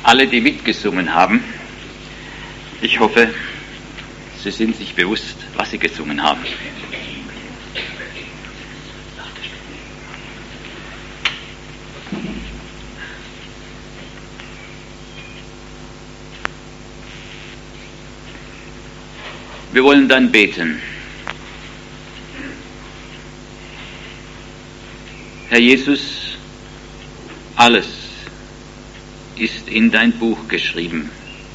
alle, die mitgesungen haben. Ich hoffe, Sie sind sich bewusst, was Sie gesungen haben. Wir wollen dann beten. Herr Jesus, alles ist in dein Buch geschrieben.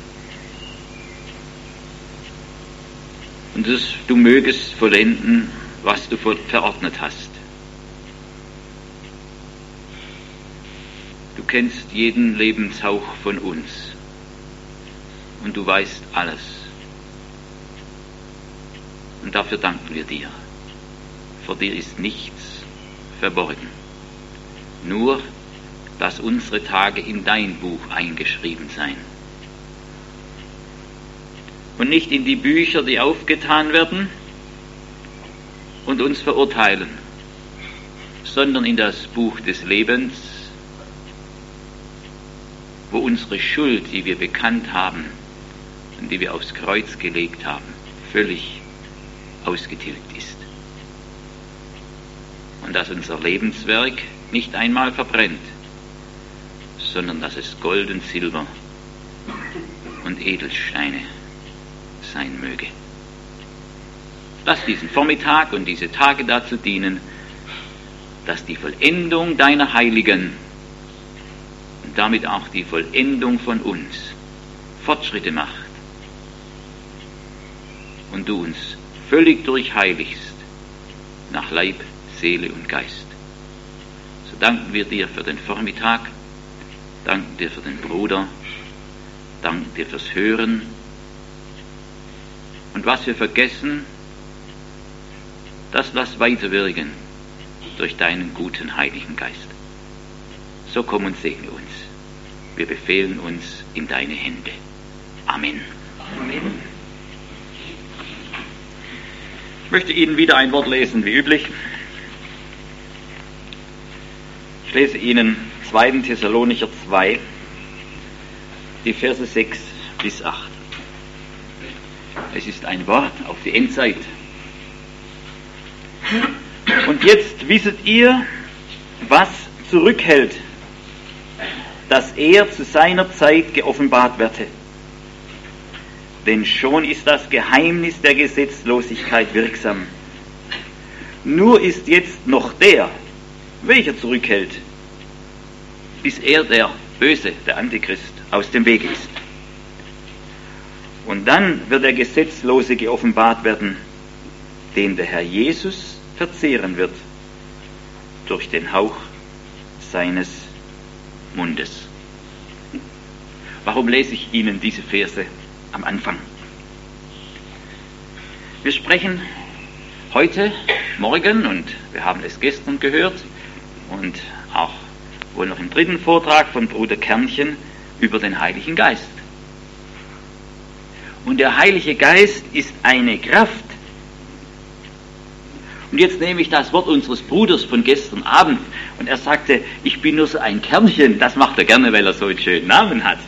Und du mögest vollenden, was du verordnet hast. Du kennst jeden Lebenshauch von uns und du weißt alles. Und dafür danken wir dir. Vor dir ist nichts verborgen. Nur, dass unsere Tage in dein Buch eingeschrieben seien. Und nicht in die Bücher, die aufgetan werden und uns verurteilen, sondern in das Buch des Lebens, wo unsere Schuld, die wir bekannt haben und die wir aufs Kreuz gelegt haben, völlig ausgetilgt ist. Und dass unser Lebenswerk nicht einmal verbrennt, sondern dass es Gold und Silber und Edelsteine sein möge. Lass diesen Vormittag und diese Tage dazu dienen, dass die Vollendung deiner Heiligen und damit auch die Vollendung von uns Fortschritte macht und du uns völlig durchheiligst nach Leib, Seele und Geist. So danken wir dir für den Vormittag, danken dir für den Bruder, danken dir fürs Hören. Und was wir vergessen, das lass weiterwirken durch deinen guten Heiligen Geist. So komm und segne uns. Wir befehlen uns in deine Hände. Amen. Amen. Ich möchte Ihnen wieder ein Wort lesen, wie üblich. Ich lese Ihnen 2. Thessalonicher 2, die Verse 6 bis 8. Es ist ein Wort auf die Endzeit. Und jetzt wisset ihr, was zurückhält, dass er zu seiner Zeit geoffenbart werde. Denn schon ist das Geheimnis der Gesetzlosigkeit wirksam. Nur ist jetzt noch der, welcher zurückhält, bis er, der Böse, der Antichrist, aus dem Wege ist. Und dann wird der Gesetzlose geoffenbart werden, den der Herr Jesus verzehren wird, durch den Hauch seines Mundes. Warum lese ich Ihnen diese Verse am Anfang? Wir sprechen heute, morgen, und wir haben es gestern gehört und auch wohl noch im 3. Vortrag von Bruder Kernchen über den Heiligen Geist. Und der Heilige Geist ist eine Kraft. Und jetzt nehme ich das Wort unseres Bruders von gestern Abend und er sagte, ich bin nur so ein Kernchen. Das macht er gerne, weil er so einen schönen Namen hat.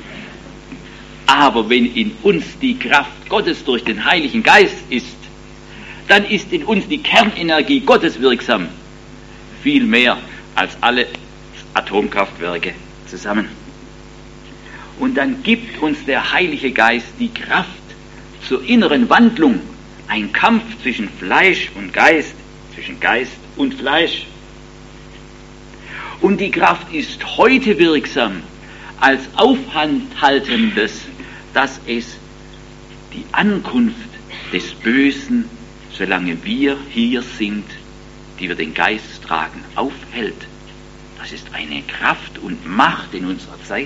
Aber wenn in uns die Kraft Gottes durch den Heiligen Geist ist, dann ist in uns die Kernenergie Gottes wirksam. Viel mehr als alle Atomkraftwerke zusammen. Und dann gibt uns der Heilige Geist die Kraft zur inneren Wandlung. Ein Kampf zwischen Fleisch und Geist, zwischen Geist und Fleisch. Und die Kraft ist heute wirksam als Aufhaltendes, dass es die Ankunft des Bösen, solange wir hier sind, die wir den Geist tragen, aufhält. Das ist eine Kraft und Macht in unserer Zeit.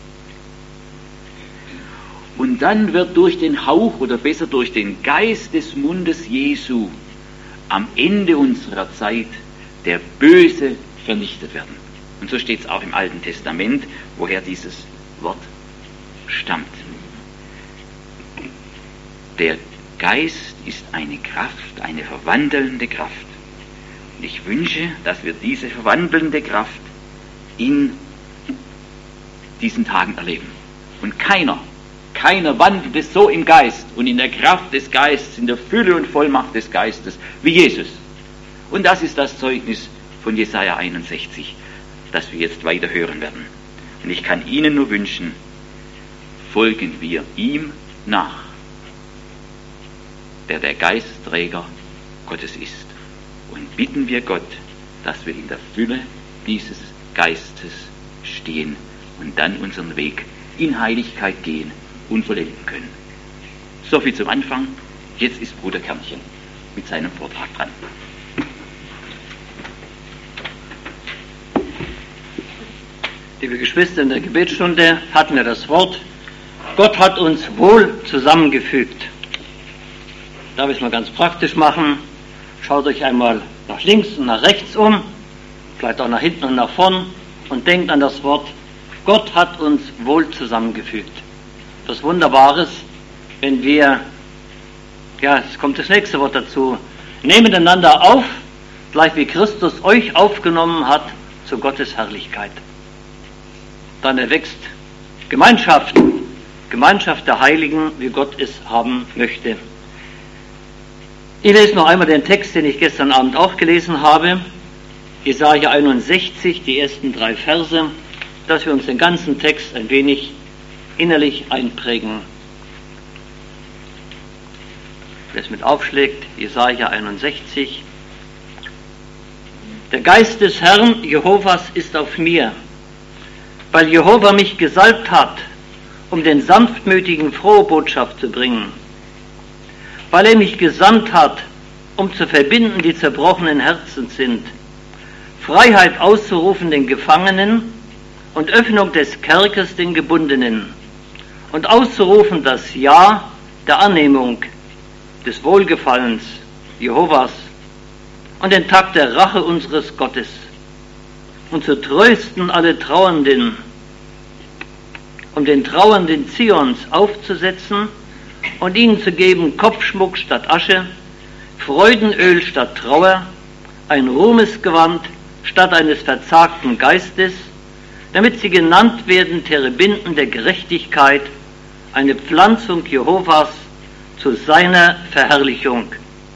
Und dann wird durch den Hauch oder besser durch den Geist des Mundes Jesu am Ende unserer Zeit der Böse vernichtet werden. Und so steht es auch im Alten Testament, woher dieses Wort stammt. Der Geist ist eine Kraft, eine verwandelnde Kraft. Und ich wünsche, dass wir diese verwandelnde Kraft in diesen Tagen erleben. Und keiner wandelt es so im Geist und in der Kraft des Geistes, in der Fülle und Vollmacht des Geistes wie Jesus. Und das ist das Zeugnis von Jesaja 61, das wir jetzt weiter hören werden. Und ich kann Ihnen nur wünschen, folgen wir ihm nach, der Geistträger Gottes ist. Und bitten wir Gott, dass wir in der Fülle dieses Geistes stehen und dann unseren Weg in Heiligkeit gehen und vollenden können. Soviel zum Anfang. Jetzt ist Bruder Kernchen mit seinem Vortrag dran. Liebe Geschwister, in der Gebetsstunde hatten wir das Wort, Gott hat uns wohl zusammengefügt. Darf ich es mal ganz praktisch machen? Schaut euch einmal nach links und nach rechts um, vielleicht auch nach hinten und nach vorn und denkt an das Wort, Gott hat uns wohl zusammengefügt. Das Wunderbares, wenn wir, es kommt das nächste Wort dazu, nehmt einander auf, gleich wie Christus euch aufgenommen hat zu Gottes Herrlichkeit. Dann erwächst Gemeinschaft der Heiligen, wie Gott es haben möchte. Ich lese noch einmal den Text, den ich gestern Abend auch gelesen habe, Jesaja 61, die ersten 3 Verse, dass wir uns den ganzen Text ein wenig innerlich einprägen. Wer es mit aufschlägt, Jesaja 61. Der Geist des Herrn Jehovas ist auf mir, weil Jehova mich gesalbt hat, um den Sanftmütigen frohe Botschaft zu bringen, weil er mich gesandt hat, um zu verbinden, die zerbrochenen Herzen sind, Freiheit auszurufen den Gefangenen und Öffnung des Kerkers den Gebundenen und auszurufen das Ja der Annehmung, des Wohlgefallens Jehovas und den Tag der Rache unseres Gottes und zu trösten alle Trauernden, um den Trauernden Zions aufzusetzen und ihnen zu geben Kopfschmuck statt Asche, Freudenöl statt Trauer, ein Ruhmesgewand statt eines verzagten Geistes, damit sie genannt werden Terebinden der Gerechtigkeit, eine Pflanzung Jehovas zu seiner Verherrlichung.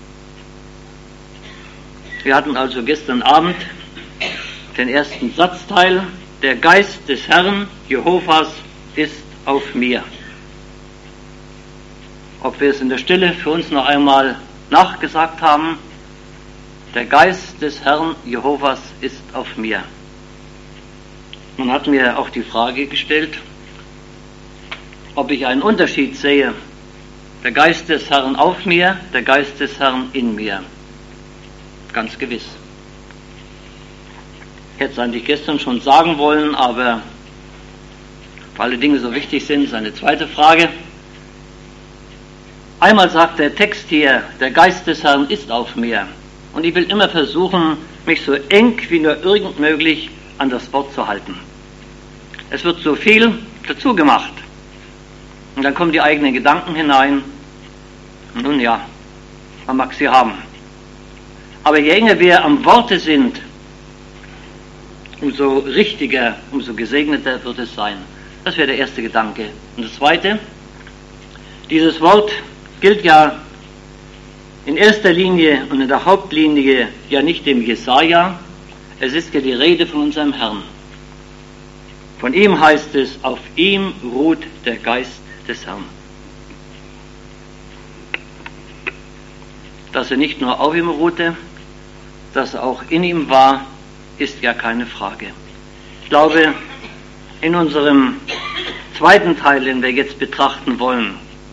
Wir hatten also gestern Abend den ersten Satzteil, der Geist des Herrn Jehovas ist auf mir. Ob wir es in der Stille für uns noch einmal nachgesagt haben, der Geist des Herrn Jehovas ist auf mir. Man hat mir auch die Frage gestellt, ob ich einen Unterschied sehe, der Geist des Herrn auf mir, der Geist des Herrn in mir. Ganz gewiss. Ich hätte es eigentlich gestern schon sagen wollen, aber weil die Dinge so wichtig sind, ist eine zweite Frage. Einmal sagt der Text hier, der Geist des Herrn ist auf mir. Und ich will immer versuchen, mich so eng wie nur irgend möglich an das Wort zu halten. Es wird so viel dazu gemacht. Und dann kommen die eigenen Gedanken hinein. Und nun ja, man mag sie haben. Aber je enger wir am Worte sind, umso richtiger, umso gesegneter wird es sein. Das wäre der erste Gedanke. Und das zweite, dieses Wort gilt ja in erster Linie und in der Hauptlinie ja nicht dem Jesaja, es ist ja die Rede von unserem Herrn. Von ihm heißt es, auf ihm ruht der Geist des Herrn. Dass er nicht nur auf ihm ruhte, dass er auch in ihm war, ist ja keine Frage. Ich glaube, in unserem zweiten Teil, den wir jetzt betrachten wollen,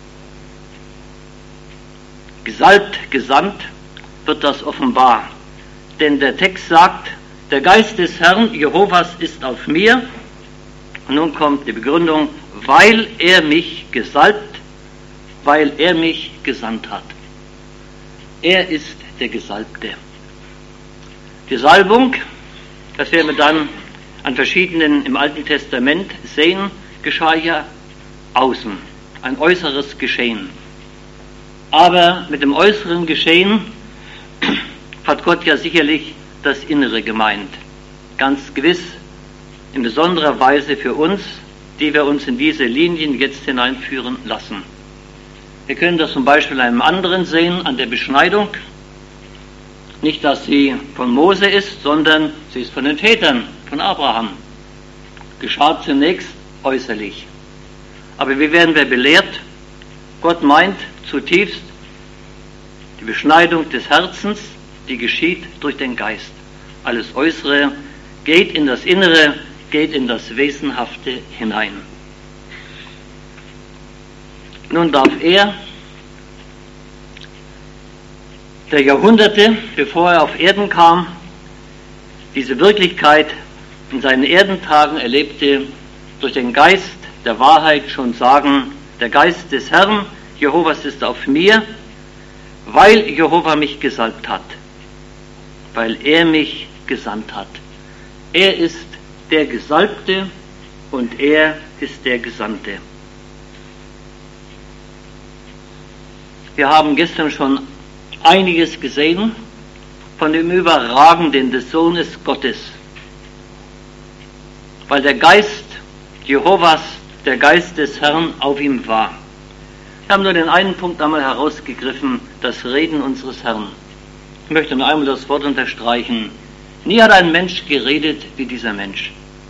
gesalbt, gesandt, wird das offenbar. Denn der Text sagt, der Geist des Herrn Jehovas ist auf mir. Und nun kommt die Begründung, weil er mich gesalbt, weil er mich gesandt hat. Er ist der Gesalbte. Die Salbung, das werden wir dann an verschiedenen im Alten Testament sehen, geschah ja außen, ein äußeres Geschehen. Aber mit dem äußeren Geschehen hat Gott ja sicherlich das Innere gemeint. Ganz gewiss, in besonderer Weise für uns, die wir uns in diese Linien jetzt hineinführen lassen. Wir können das zum Beispiel an einem anderen sehen, an der Beschneidung. Nicht, dass sie von Mose ist, sondern sie ist von den Vätern, von Abraham. Geschah zunächst äußerlich. Aber wie werden wir belehrt? Gott meint zutiefst die Beschneidung des Herzens, die geschieht durch den Geist. Alles Äußere geht in das Innere, geht in das Wesenhafte hinein. Nun darf er, der Jahrhunderte, bevor er auf Erden kam, diese Wirklichkeit in seinen Erdentagen erlebte, durch den Geist der Wahrheit schon sagen, der Geist des Herrn, Jehovas, ist auf mir, weil Jehova mich gesalbt hat, weil er mich gesandt hat. Er ist der Gesalbte und er ist der Gesandte. Wir haben gestern schon einiges gesehen von dem Überragenden des Sohnes Gottes, weil der Geist Jehovas, der Geist des Herrn auf ihm war. Wir haben nur den einen Punkt einmal herausgegriffen, das Reden unseres Herrn. Ich möchte noch einmal das Wort unterstreichen. Nie hat ein Mensch geredet wie dieser Mensch.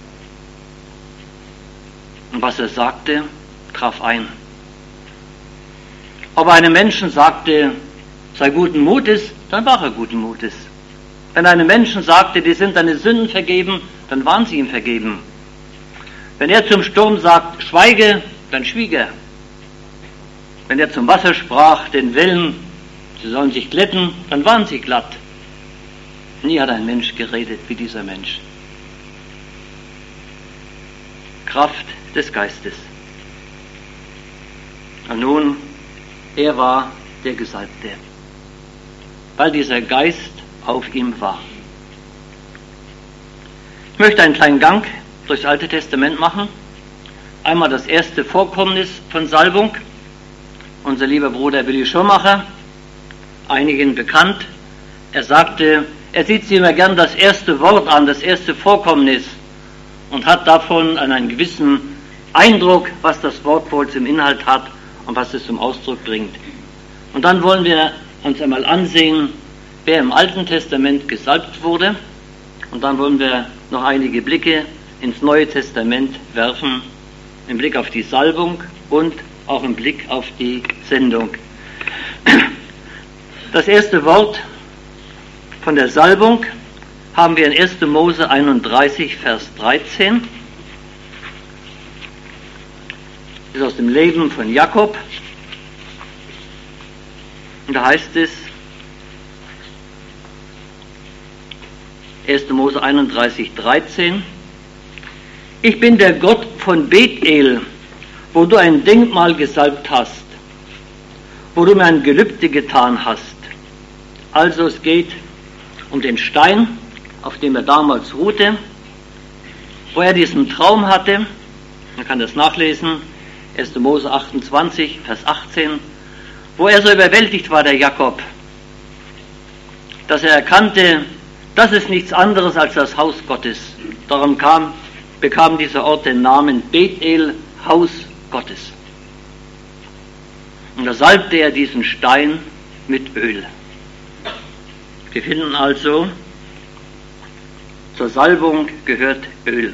Und was er sagte, traf ein. Ob er einem Menschen sagte, sei guten Mutes, dann war er guten Mutes. Wenn einem Menschen sagte, dir sind deine Sünden vergeben, dann waren sie ihm vergeben. Wenn er zum Sturm sagt, schweige, dann schwieg er. Wenn er zum Wasser sprach, den Wellen, sie sollen sich glätten, dann waren sie glatt. Nie hat ein Mensch geredet wie dieser Mensch. Kraft des Geistes. Und nun, er war der Gesalbte, weil dieser Geist auf ihm war. Ich möchte einen kleinen Gang durchs Alte Testament machen. Einmal das erste Vorkommnis von Salbung. Unser lieber Bruder Willi Schirmacher, einigen bekannt, er sagte, er sieht sich immer gern das erste Wort an, das erste Vorkommnis und hat davon einen gewissen Eindruck, was das Wort wohl zum Inhalt hat und was es zum Ausdruck bringt. Und dann wollen wir uns einmal ansehen, wer im Alten Testament gesalbt wurde, und dann wollen wir noch einige Blicke ins Neue Testament werfen, im Blick auf die Salbung und auch im Blick auf die Sendung. Das erste Wort von der Salbung haben wir in 1. Mose 31, Vers 13. Das ist aus dem Leben von Jakob. Und da heißt es, 1. Mose 31, 13, ich bin der Gott von Bethel, wo du ein Denkmal gesalbt hast, wo du mir ein Gelübde getan hast. Also es geht um den Stein, auf dem er damals ruhte, wo er diesen Traum hatte. Man kann das nachlesen, 1. Mose 28, Vers 18, wo er so überwältigt war, der Jakob, dass er erkannte, das ist nichts anderes als das Haus Gottes. Darum bekam dieser Ort den Namen Bethel, Haus Gottes. Und da salbte er diesen Stein mit Öl. Wir finden also, zur Salbung gehört Öl.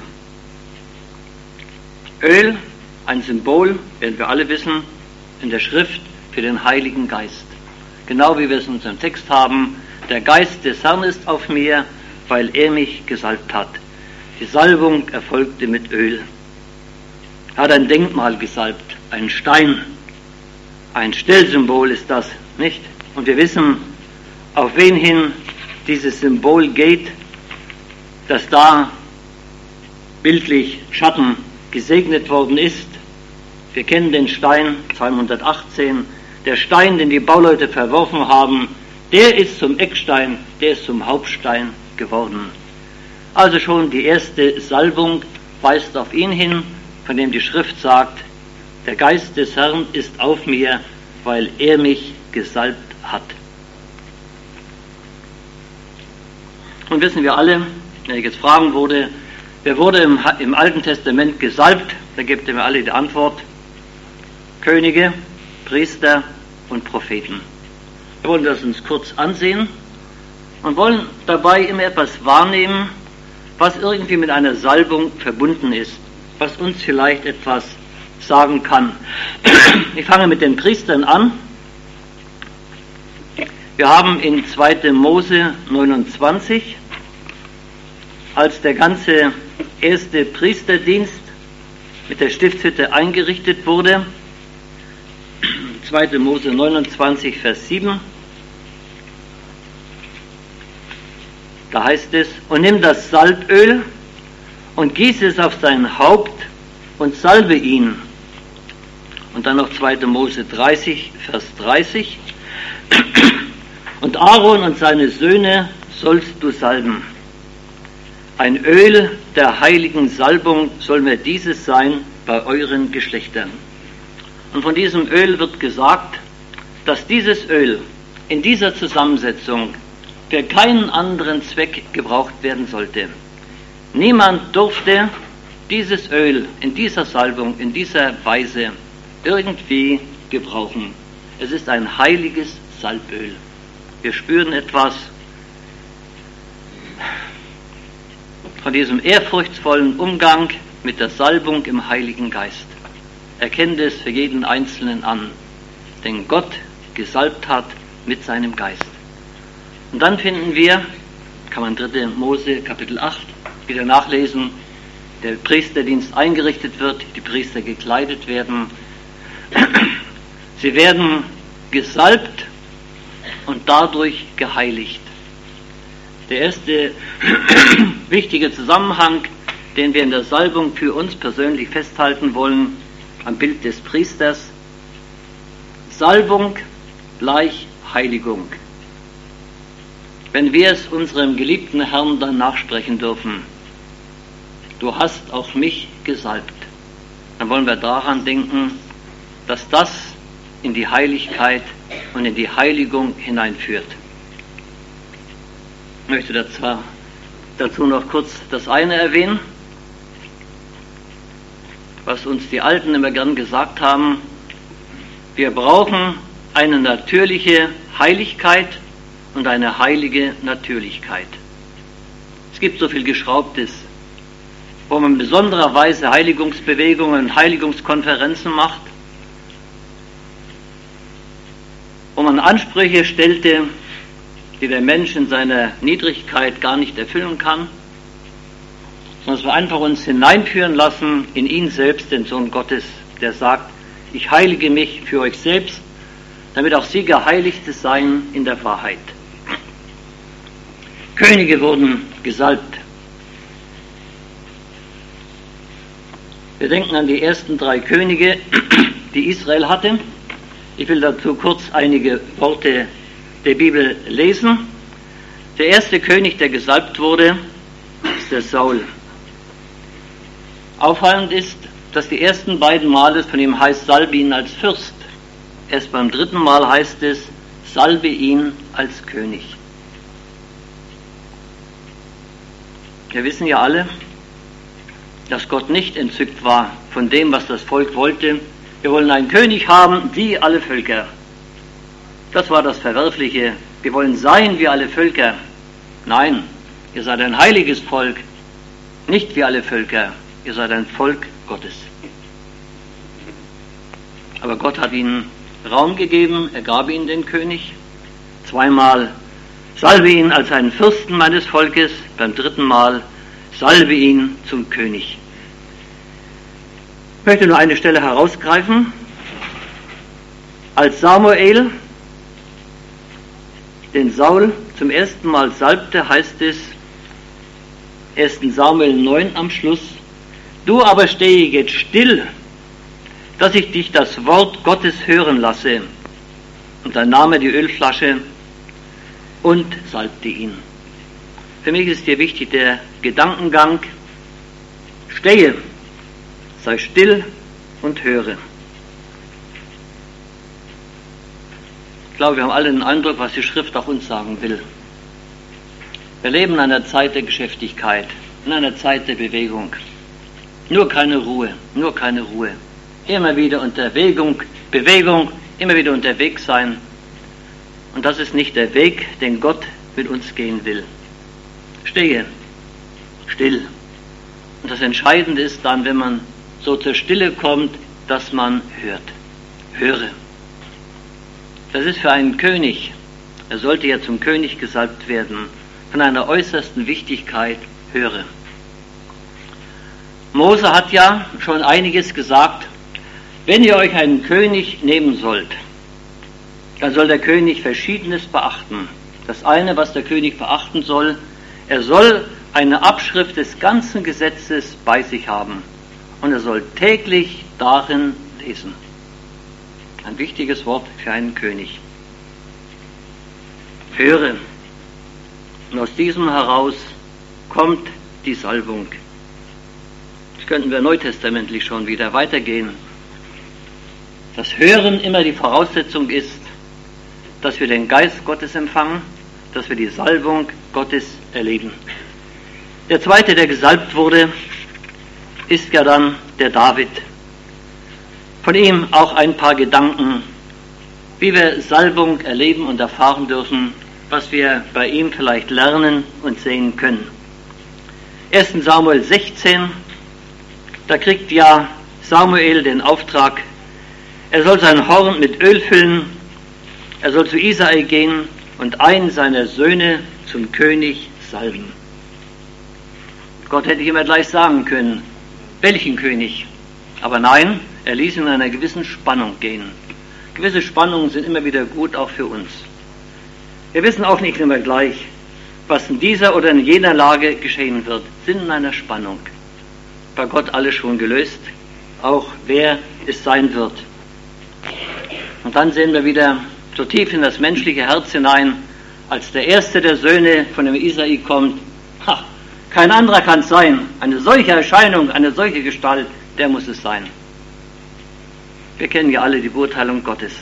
Öl, ein Symbol, werden wir alle wissen, in der Schrift für den Heiligen Geist. Genau wie wir es in unserem Text haben, der Geist des Herrn ist auf mir, weil er mich gesalbt hat. Die Salbung erfolgte mit Öl. Er hat ein Denkmal gesalbt, einen Stein. Ein Stellsymbol ist das, nicht? Und wir wissen, auf wen hin dieses Symbol geht, dass da bildlich Schatten gesegnet worden ist. Wir kennen den Stein, Psalm 118, der Stein, den die Bauleute verworfen haben, der ist zum Eckstein, der ist zum Hauptstein geworden. Also schon die erste Salbung weist auf ihn hin, von dem die Schrift sagt, der Geist des Herrn ist auf mir, weil er mich gesalbt hat. Und wissen wir alle, wenn ich jetzt fragen würde, Wer wurde im Alten Testament gesalbt? Da gibt ihr mir alle die Antwort. Könige, Priester und Propheten. Wir wollen das uns kurz ansehen und wollen dabei immer etwas wahrnehmen, was irgendwie mit einer Salbung verbunden ist, was uns vielleicht etwas sagen kann. Ich fange mit den Priestern an. Wir haben in 2. Mose 29, als der ganze erste Priesterdienst mit der Stiftshütte eingerichtet wurde, 2. Mose 29, Vers 7, da heißt es, und nimm das Salböl und gieße es auf sein Haupt und salbe ihn. Und dann noch 2. Mose 30, Vers 30, und Aaron und seine Söhne sollst du salben. Ein Öl der heiligen Salbung soll mir dieses sein bei euren Geschlechtern. Und von diesem Öl wird gesagt, dass dieses Öl in dieser Zusammensetzung für keinen anderen Zweck gebraucht werden sollte. Niemand durfte dieses Öl in dieser Salbung, in dieser Weise irgendwie gebrauchen. Es ist ein heiliges Salböl. Wir spüren etwas von diesem ehrfurchtsvollen Umgang mit der Salbung im Heiligen Geist. Erkennt es für jeden Einzelnen an, den Gott gesalbt hat mit seinem Geist. Und dann finden wir, kann man 3. Mose Kapitel 8 wieder nachlesen, der Priesterdienst eingerichtet wird, die Priester gekleidet werden. Sie werden gesalbt und dadurch geheiligt. Der erste wichtige Zusammenhang, den wir in der Salbung für uns persönlich festhalten wollen, am Bild des Priesters: Salbung gleich Heiligung. Wenn wir es unserem geliebten Herrn dann nachsprechen dürfen, du hast auch mich gesalbt, dann wollen wir daran denken, dass das in die Heiligkeit und in die Heiligung hineinführt. Ich möchte dazu noch kurz das eine erwähnen, was uns die Alten immer gern gesagt haben: Wir brauchen eine natürliche Heiligkeit und eine heilige Natürlichkeit. Es gibt so viel Geschraubtes, wo man in besonderer Weise Heiligungsbewegungen und Heiligungskonferenzen macht, wo man Ansprüche stellte, die der Mensch in seiner Niedrigkeit gar nicht erfüllen kann, sondern dass wir einfach uns hineinführen lassen in ihn selbst, den Sohn Gottes, der sagt, ich heilige mich für euch selbst, damit auch sie Geheiligte seien in der Wahrheit. Könige wurden gesalbt. Wir denken an die ersten 3 Könige, die Israel hatte. Ich will dazu kurz einige Worte der Bibel lesen. Der erste König, der gesalbt wurde, ist der Saul. Auffallend ist, dass die ersten beiden Male von ihm heißt, salbe ihn als Fürst. Erst beim 3. Mal heißt es, salbe ihn als König. Wir wissen ja alle, dass Gott nicht entzückt war von dem, was das Volk wollte. Wir wollen einen König haben, wie alle Völker. Das war das Verwerfliche. Wir wollen sein wie alle Völker. Nein, ihr seid ein heiliges Volk, nicht wie alle Völker. Ihr seid ein Volk Gottes. Aber Gott hat ihnen Raum gegeben, er gab ihnen den König. 2-mal salbe ihn als einen Fürsten meines Volkes, beim 3. Mal salbe ihn zum König. Ich möchte nur eine Stelle herausgreifen. Als Samuel den Saul zum ersten Mal salbte, heißt es 1. Samuel 9 am Schluss, du aber stehe jetzt still, dass ich dich das Wort Gottes hören lasse. Und dann nahm er die Ölflasche und salbte ihn. Für mich ist hier wichtig der Gedankengang: Stehe, sei still und höre. Ich glaube, wir haben alle den Eindruck, was die Schrift auch uns sagen will. Wir leben in einer Zeit der Geschäftigkeit. in einer Zeit der Bewegung. Nur keine Ruhe, nur keine Ruhe. Immer wieder Bewegung, immer wieder unterwegs sein. Und das ist nicht der Weg, den Gott mit uns gehen will. Stehe, still. Und das Entscheidende ist dann, wenn man so zur Stille kommt, dass man hört. Höre. Das ist für einen König, er sollte ja zum König gesalbt werden, von einer äußersten Wichtigkeit. Höre. Mose hat ja schon einiges gesagt. Wenn ihr euch einen König nehmen sollt, dann soll der König Verschiedenes beachten. Das eine, was der König beachten soll, er soll eine Abschrift des ganzen Gesetzes bei sich haben und er soll täglich darin lesen. Ein wichtiges Wort für einen König. Höre. Und aus diesem heraus kommt die Salbung. Das könnten wir neutestamentlich schon wieder weitergehen. Das Hören immer die Voraussetzung ist, dass wir den Geist Gottes empfangen, dass wir die Salbung Gottes erleben. Der zweite, der gesalbt wurde, ist ja dann der David. Von ihm auch ein paar Gedanken, wie wir Salbung erleben und erfahren dürfen, was wir bei ihm vielleicht lernen und sehen können. 1. Samuel 16, da kriegt ja Samuel den Auftrag, er soll sein Horn mit Öl füllen, er soll zu Isai gehen und einen seiner Söhne zum König salben. Gott hätte immer gleich sagen können, welchen König? Aber nein, er ließ ihn in einer gewissen Spannung gehen. Gewisse Spannungen sind immer wieder gut, auch für uns. Wir wissen auch nicht immer gleich, was in dieser oder in jener Lage geschehen wird, sind in einer Spannung. Bei Gott alles schon gelöst, auch wer es sein wird. Und dann sehen wir wieder so tief in das menschliche Herz hinein, als der erste der Söhne von dem Isai kommt, kein anderer kann es sein, eine solche Erscheinung, eine solche Gestalt, der muss es sein. Wir kennen ja alle die Beurteilung Gottes.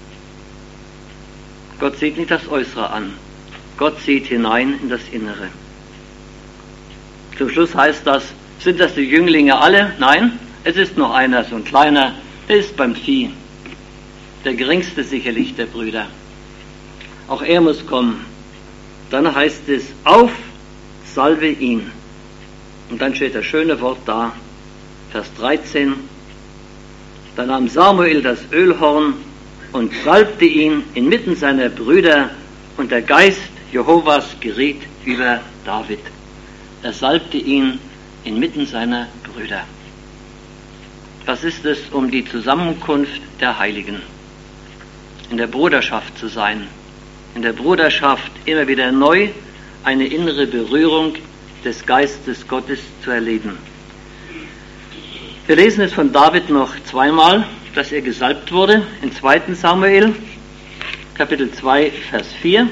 Gott sieht nicht das Äußere an, Gott sieht hinein in das Innere. Zum Schluss heißt das, sind das die Jünglinge alle? Nein, es ist noch einer, so ein kleiner, der ist beim Vieh. Der geringste sicherlich der Brüder. Auch er muss kommen. Dann heißt es, auf, salbe ihn. Und dann steht das schöne Wort da, Vers 13. Da nahm Samuel das Ölhorn und salbte ihn inmitten seiner Brüder, und der Geist Jehovas geriet über David. Er salbte ihn inmitten seiner Brüder. Was ist es, um die Zusammenkunft der Heiligen? In der Bruderschaft zu sein, in der Bruderschaft immer wieder neu eine innere Berührung des Geistes Gottes zu erleben. Wir lesen es von David noch zweimal, dass er gesalbt wurde, in 2. Samuel, Kapitel 2, Vers 4.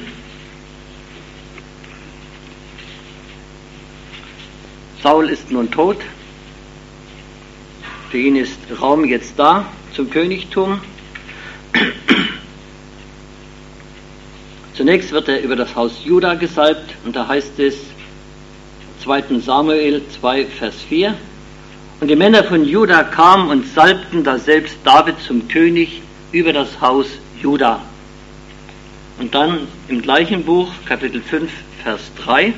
Saul ist nun tot, für ihn ist Raum jetzt da zum Königtum. Zunächst wird er über das Haus Juda gesalbt und da heißt es 2. Samuel 2, Vers 4. Und die Männer von Juda kamen und salbten daselbst David zum König über das Haus Juda. Und dann im gleichen Buch, Kapitel 5, Vers 3.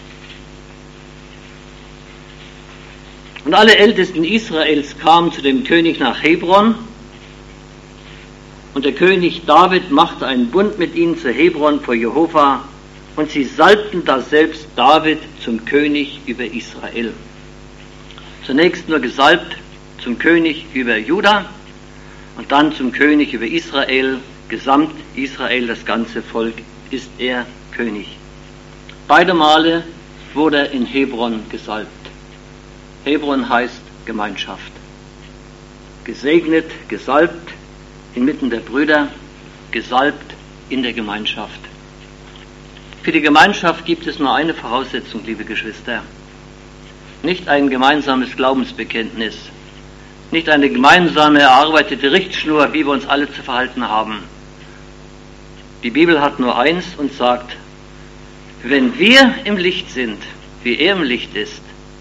Und alle Ältesten Israels kamen zu dem König nach Hebron. Und der König David machte einen Bund mit ihnen zu Hebron vor Jehova. Und sie salbten daselbst David zum König über Israel. Zunächst nur gesalbt zum König über Juda und dann zum König über Israel. Gesamt Israel, das ganze Volk, ist er König. Beide Male wurde er in Hebron gesalbt. Hebron heißt Gemeinschaft. Gesegnet, gesalbt inmitten der Brüder, gesalbt in der Gemeinschaft. Für die Gemeinschaft gibt es nur eine Voraussetzung, liebe Geschwister. Nicht ein gemeinsames Glaubensbekenntnis, nicht eine gemeinsame erarbeitete Richtschnur, wie wir uns alle zu verhalten haben. Die Bibel hat nur eins und sagt, wenn wir im Licht sind, wie er im Licht ist,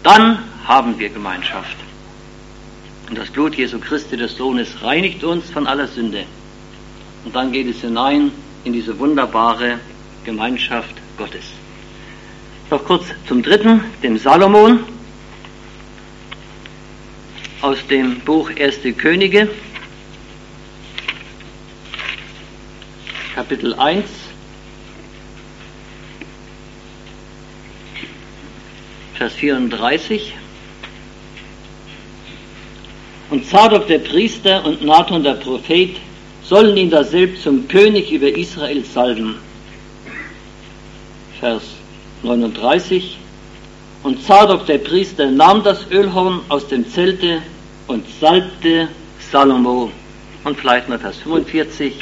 dann haben wir Gemeinschaft. Und das Blut Jesu Christi, des Sohnes, reinigt uns von aller Sünde. Und dann geht es hinein in diese wunderbare Gemeinschaft Gottes. Noch kurz zum dritten, dem Salomon, aus dem Buch 1. Könige, Kapitel 1. Vers 34. Und Zadok der Priester und Nathan der Prophet sollen ihn daselbst zum König über Israel salben. Vers 39. Und Zadok der Priester nahm das Ölhorn aus dem Zelte und salbte Salomo. Und vielleicht noch Vers 45.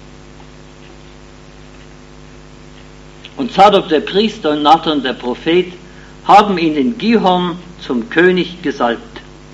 Und Zadok der Priester und Nathan der Prophet haben ihn in Gihon zum König gesalbt.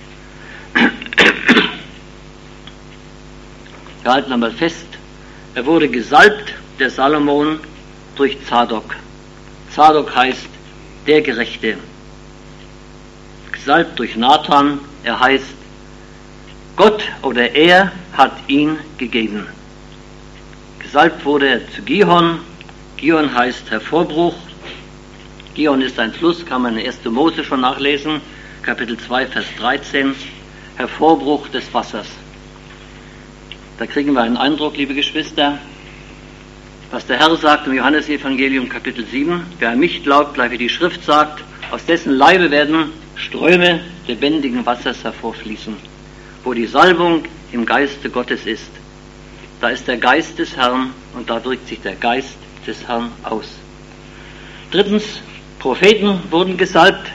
Wir halten einmal fest, er wurde gesalbt, der Salomon, durch Zadok. Zadok heißt der Gerechte. Gesalbt durch Nathan, er heißt Gott oder er hat ihn gegeben. Gesalbt wurde er zu Gihon. Gihon heißt Hervorbruch. Gihon ist ein Fluss, kann man in 1. Mose schon nachlesen, Kapitel 2, Vers 13, Hervorbruch des Wassers. Da kriegen wir einen Eindruck, liebe Geschwister, was der Herr sagt im Johannesevangelium, Kapitel 7, wer an mich glaubt, gleich wie die Schrift sagt, aus dessen Leibe werden Ströme lebendigen Wassers hervorfließen. Wo die Salbung im Geiste Gottes ist, da ist der Geist des Herrn und da drückt sich der Geist des Herrn aus. Drittens, Propheten wurden gesalbt.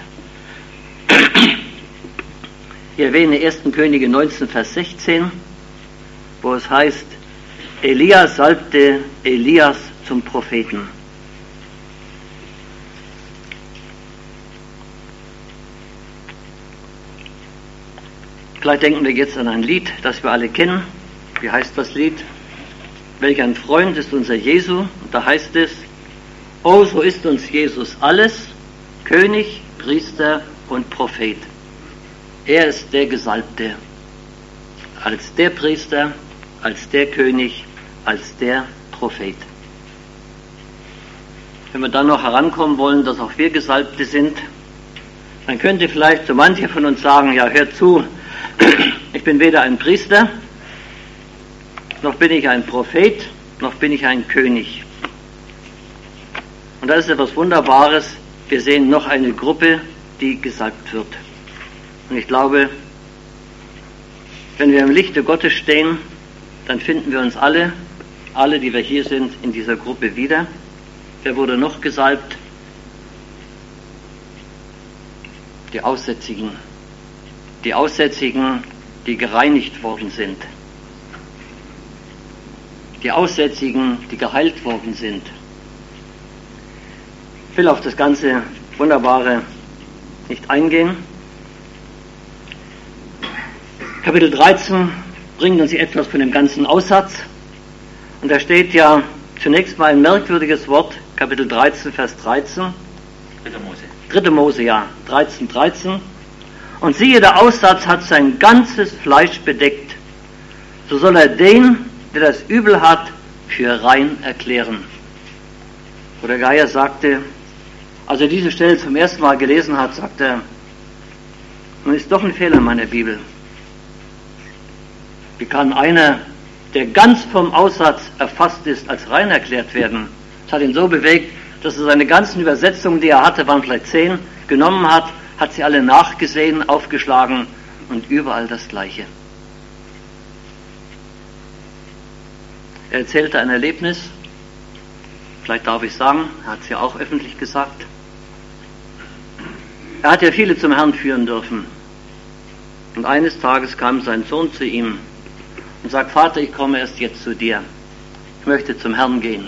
Ich erwähne 1. Könige 19, Vers 16, wo es heißt, Elia salbte Elias zum Propheten. Vielleicht denken wir jetzt an ein Lied, das wir alle kennen. Wie heißt das Lied? Welch ein Freund ist unser Jesu? Und da heißt es, oh, so ist uns Jesus alles, König, Priester und Prophet. Er ist der Gesalbte, als der Priester, als der König, als der Prophet. Wenn wir dann noch herankommen wollen, dass auch wir Gesalbte sind, dann könnte vielleicht so mancher von uns sagen, ja, hört zu, ich bin weder ein Priester, noch bin ich ein Prophet, noch bin ich ein König. Und da ist etwas Wunderbares, wir sehen noch eine Gruppe, die gesalbt wird. Und ich glaube, wenn wir im Lichte Gottes stehen, dann finden wir uns alle, die wir hier sind, in dieser Gruppe wieder. Wer wurde noch gesalbt? Die Aussätzigen. Die Aussätzigen, die gereinigt worden sind. Die Aussätzigen, die geheilt worden sind. Ich will auf das ganze Wunderbare nicht eingehen. Kapitel 13 bringt uns hier etwas von dem ganzen Aussatz. Und da steht ja zunächst mal ein merkwürdiges Wort, Kapitel 13, Vers 13. 3. Mose, ja, 13, 13. Und siehe, der Aussatz hat sein ganzes Fleisch bedeckt. So soll er den, der das Übel hat, für rein erklären. Wo der Geier sagte, als er diese Stelle zum ersten Mal gelesen hat, sagte er, nun ist doch ein Fehler in meiner Bibel. Wie kann einer, der ganz vom Aussatz erfasst ist, als rein erklärt werden? Das hat ihn so bewegt, dass er seine ganzen Übersetzungen, die er hatte, waren vielleicht 10, genommen hat sie alle nachgesehen, aufgeschlagen und überall das Gleiche. Er erzählte ein Erlebnis, vielleicht darf ich sagen, er hat es ja auch öffentlich gesagt. Er hat ja viele zum Herrn führen dürfen. Und eines Tages kam sein Sohn zu ihm und sagt, Vater, ich komme erst jetzt zu dir. Ich möchte zum Herrn gehen.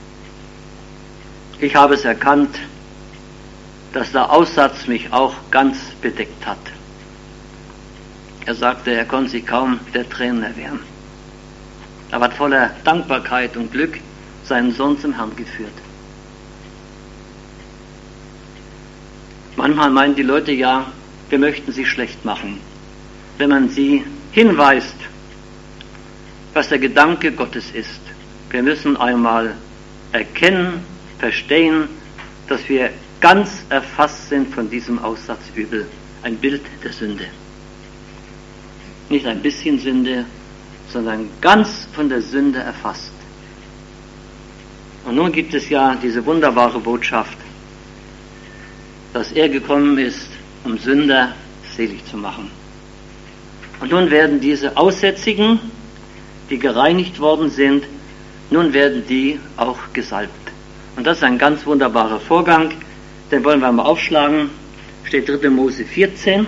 Ich habe es erkannt, dass der Aussatz mich auch ganz bedeckt hat. Er sagte, er konnte sich kaum der Tränen erwehren. Er hat voller Dankbarkeit und Glück seinen Sohn zum Herrn geführt. Manchmal meinen die Leute ja, wir möchten sie schlecht machen, wenn man sie hinweist, was der Gedanke Gottes ist. Wir müssen einmal erkennen, verstehen, dass wir ganz erfasst sind von diesem Aussatzübel, ein Bild der Sünde. Nicht ein bisschen Sünde, sondern ganz von der Sünde erfasst. Und nun gibt es ja diese wunderbare Botschaft, dass er gekommen ist, um Sünder selig zu machen. Und nun werden diese Aussätzigen, die gereinigt worden sind, nun werden die auch gesalbt. Und das ist ein ganz wunderbarer Vorgang, den wollen wir mal aufschlagen. Steht 3. Mose 14.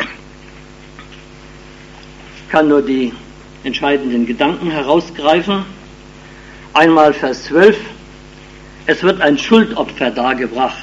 Ich kann nur die entscheidenden Gedanken herausgreifen. Einmal Vers 12. Es wird ein Schuldopfer dargebracht.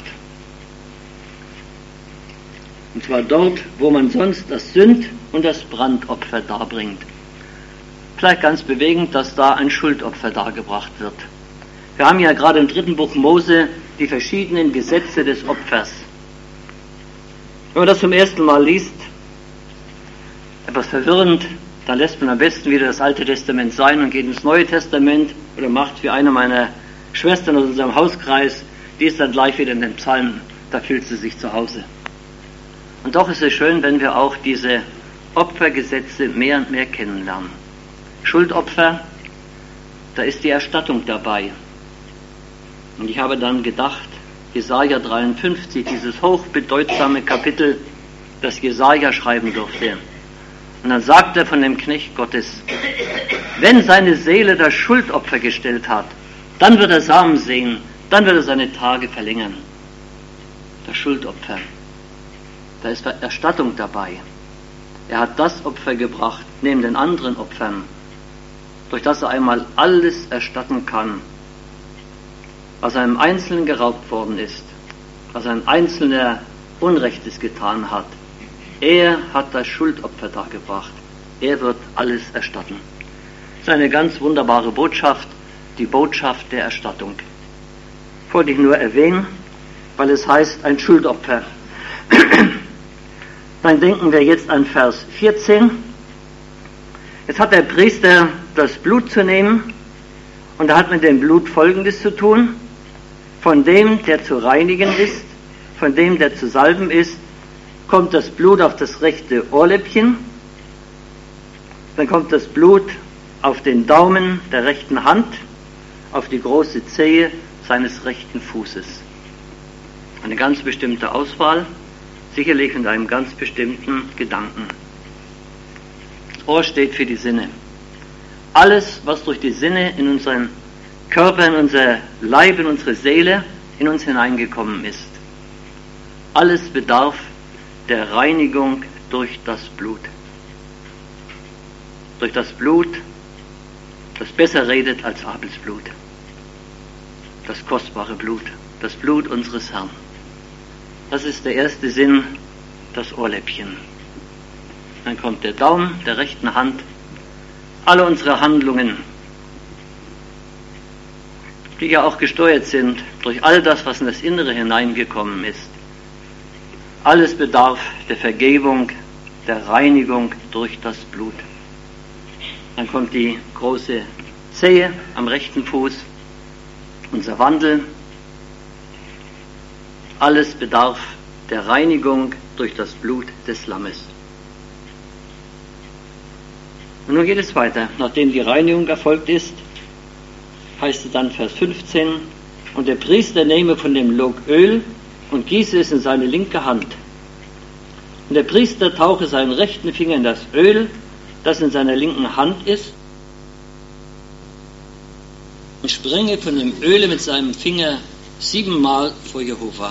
Und zwar dort, wo man sonst das Sünd- und das Brandopfer darbringt. Vielleicht ganz bewegend, dass da ein Schuldopfer dargebracht wird. Wir haben ja gerade im 3. Buch Mose die verschiedenen Gesetze des Opfers. Wenn man das zum ersten Mal liest, etwas verwirrend, dann lässt man am besten wieder das Alte Testament sein und geht ins Neue Testament oder macht wie eine meiner Schwestern aus unserem Hauskreis, die ist dann gleich wieder in den Psalmen, da fühlt sie sich zu Hause. Und doch ist es schön, wenn wir auch diese Opfergesetze mehr und mehr kennenlernen. Schuldopfer, da ist die Erstattung dabei. Und ich habe dann gedacht, Jesaja 53, dieses hochbedeutsame Kapitel, das Jesaja schreiben durfte. Und dann sagt er von dem Knecht Gottes, wenn seine Seele das Schuldopfer gestellt hat, dann wird er Samen sehen, dann wird er seine Tage verlängern. Das Schuldopfer, da ist Erstattung dabei. Er hat das Opfer gebracht, neben den anderen Opfern, durch das er einmal alles erstatten kann, was einem Einzelnen geraubt worden ist, was ein Einzelner Unrechtes getan hat. Er hat das Schuldopfer dargebracht. Er wird alles erstatten. Das ist eine ganz wunderbare Botschaft, die Botschaft der Erstattung. Wollte ich nur erwähnen, weil es heißt ein Schuldopfer. Dann denken wir jetzt an Vers 14. Jetzt hat der Priester das Blut zu nehmen und er hat mit dem Blut Folgendes zu tun. Von dem, der zu reinigen ist, von dem, der zu salben ist, kommt das Blut auf das rechte Ohrläppchen, dann kommt das Blut auf den Daumen der rechten Hand, auf die große Zehe seines rechten Fußes. Eine ganz bestimmte Auswahl, sicherlich mit einem ganz bestimmten Gedanken. Das Ohr steht für die Sinne. Alles, was durch die Sinne in unseren Körper, in unser Leib, in unsere Seele, in uns hineingekommen ist. Alles bedarf der Reinigung durch das Blut. Durch das Blut, das besser redet als Abels Blut. Das kostbare Blut, das Blut unseres Herrn. Das ist der erste Sinn, das Ohrläppchen. Dann kommt der Daumen der rechten Hand. Alle unsere Handlungen, die ja auch gesteuert sind durch all das, was in das Innere hineingekommen ist. Alles bedarf der Vergebung, der Reinigung durch das Blut. Dann kommt die große Zehe am rechten Fuß, unser Wandel. Alles bedarf der Reinigung durch das Blut des Lammes. Und nun geht es weiter. Nachdem die Reinigung erfolgt ist, heißt es dann Vers 15, und der Priester nehme von dem Log Öl und gieße es in seine linke Hand. Und der Priester tauche seinen rechten Finger in das Öl, das in seiner linken Hand ist, und springe von dem Öle mit seinem Finger 7-mal vor Jehova.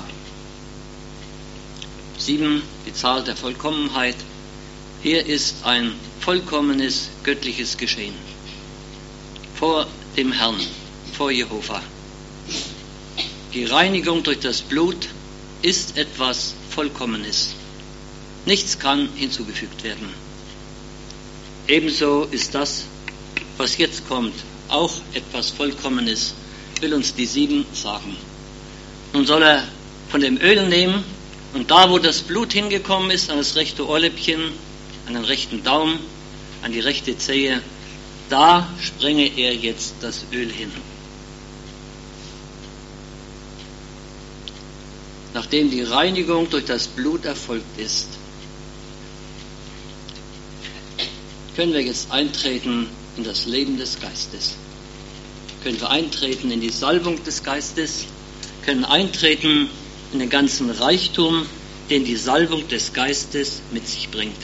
7, die Zahl der Vollkommenheit. Hier ist ein vollkommenes göttliches Geschehen. Vor dem Herrn, vor Jehova. Die Reinigung durch das Blut ist etwas Vollkommenes. Nichts kann hinzugefügt werden. Ebenso ist das, was jetzt kommt, auch etwas Vollkommenes, will uns die 7 sagen. Nun soll er von dem Öl nehmen Und da, wo das Blut hingekommen ist, an das rechte Ohrläppchen, an den rechten Daumen, an die rechte Zehe, da sprenge er jetzt das Öl hin. Nachdem die Reinigung durch das Blut erfolgt ist, können wir jetzt eintreten in das Leben des Geistes. Können wir eintreten in die Salbung des Geistes, können eintreten in den ganzen Reichtum, den die Salbung des Geistes mit sich bringt.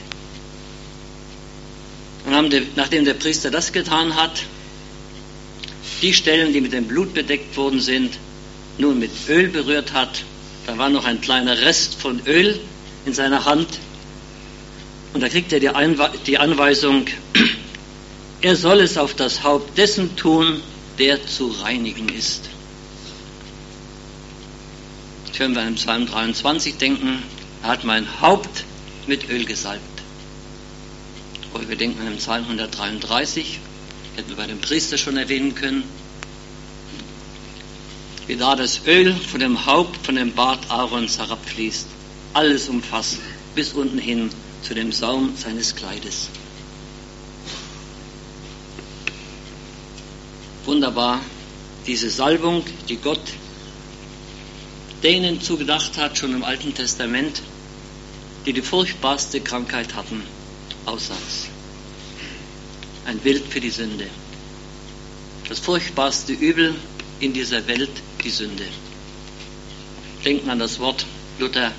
Und nachdem der Priester das getan hat, die Stellen, die mit dem Blut bedeckt worden sind, nun mit Öl berührt hat, da war noch ein kleiner Rest von Öl in seiner Hand, und da kriegt er die Anweisung, er soll es auf das Haupt dessen tun, der zu reinigen ist. Können wir an Psalm 23 denken, er hat mein Haupt mit Öl gesalbt. Oder wir denken an Psalm 133, hätten wir bei dem Priester schon erwähnen können, wie da das Öl von dem Haupt, von dem Bart Aarons herabfließt, alles umfasst, bis unten hin zu dem Saum seines Kleides. Wunderbar, diese Salbung, die Gott denen zugedacht hat, schon im Alten Testament, die die furchtbarste Krankheit hatten, Aussatz. Ein Bild für die Sünde. Das furchtbarste Übel in dieser Welt, die Sünde. Denken an das Wort Luther.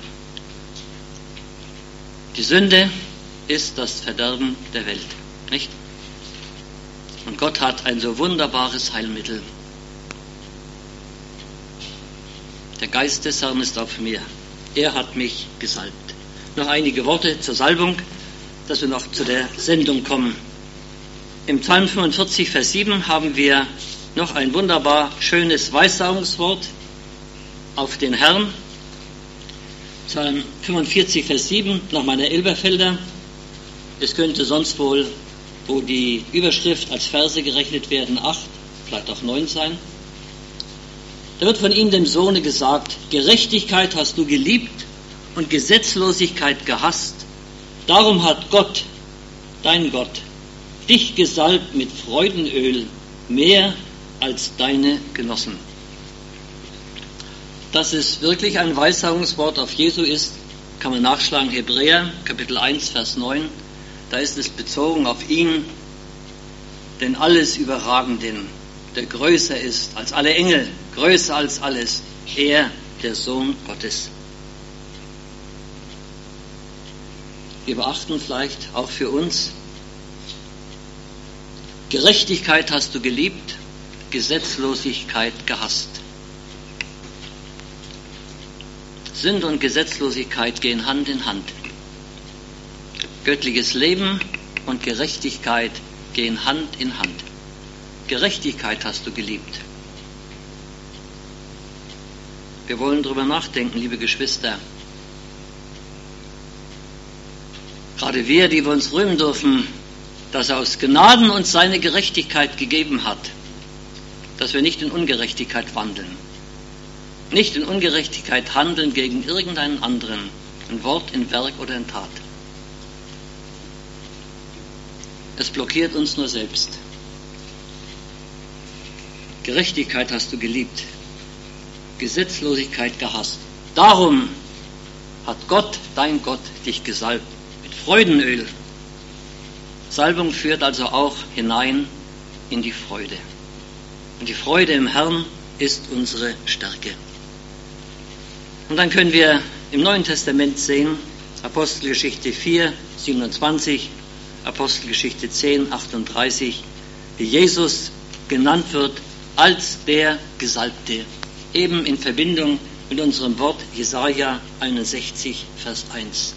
Die Sünde ist das Verderben der Welt, nicht? Und Gott hat ein so wunderbares Heilmittel. Der Geist des Herrn ist auf mir. Er hat mich gesalbt. Noch einige Worte zur Salbung, dass wir noch zu der Sendung kommen. Im Psalm 45, Vers 7 haben wir noch ein wunderbar schönes Weissagungswort auf den Herrn. Psalm 45, Vers 7, nach meiner Elberfelder. Es könnte sonst wohl, wo die Überschrift als Verse gerechnet werden, 8, vielleicht auch 9 sein. Da wird von ihm, dem Sohne, gesagt, Gerechtigkeit hast du geliebt und Gesetzlosigkeit gehasst. Darum hat Gott, dein Gott, dich gesalbt mit Freudenöl, mehr als deine Genossen. Dass es wirklich ein Weissagungswort auf Jesu ist, kann man nachschlagen, Hebräer, Kapitel 1, Vers 9. Da ist es bezogen auf ihn, den alles Überragenden, der größer ist als alle Engel, größer als alles, er, der Sohn Gottes. Wir beachten vielleicht auch für uns, Gerechtigkeit hast du geliebt, Gesetzlosigkeit gehasst. Sünde und Gesetzlosigkeit gehen Hand in Hand. Göttliches Leben und Gerechtigkeit gehen Hand in Hand. Gerechtigkeit hast du geliebt. Wir wollen darüber nachdenken, liebe Geschwister. Gerade wir, die wir uns rühmen dürfen, dass er aus Gnaden uns seine Gerechtigkeit gegeben hat, dass wir nicht in Ungerechtigkeit wandeln, nicht in Ungerechtigkeit handeln gegen irgendeinen anderen, in Wort, in Werk oder in Tat. Es blockiert uns nur selbst. Gerechtigkeit hast du geliebt, Gesetzlosigkeit gehasst. Darum hat Gott, dein Gott, dich gesalbt mit Freudenöl. Salbung führt also auch hinein in die Freude. Und die Freude im Herrn ist unsere Stärke. Und dann können wir im Neuen Testament sehen, Apostelgeschichte 4, 27, Apostelgeschichte 10, 38, wie Jesus genannt wird als der Gesalbte, eben in Verbindung mit unserem Wort Jesaja 61, Vers 1.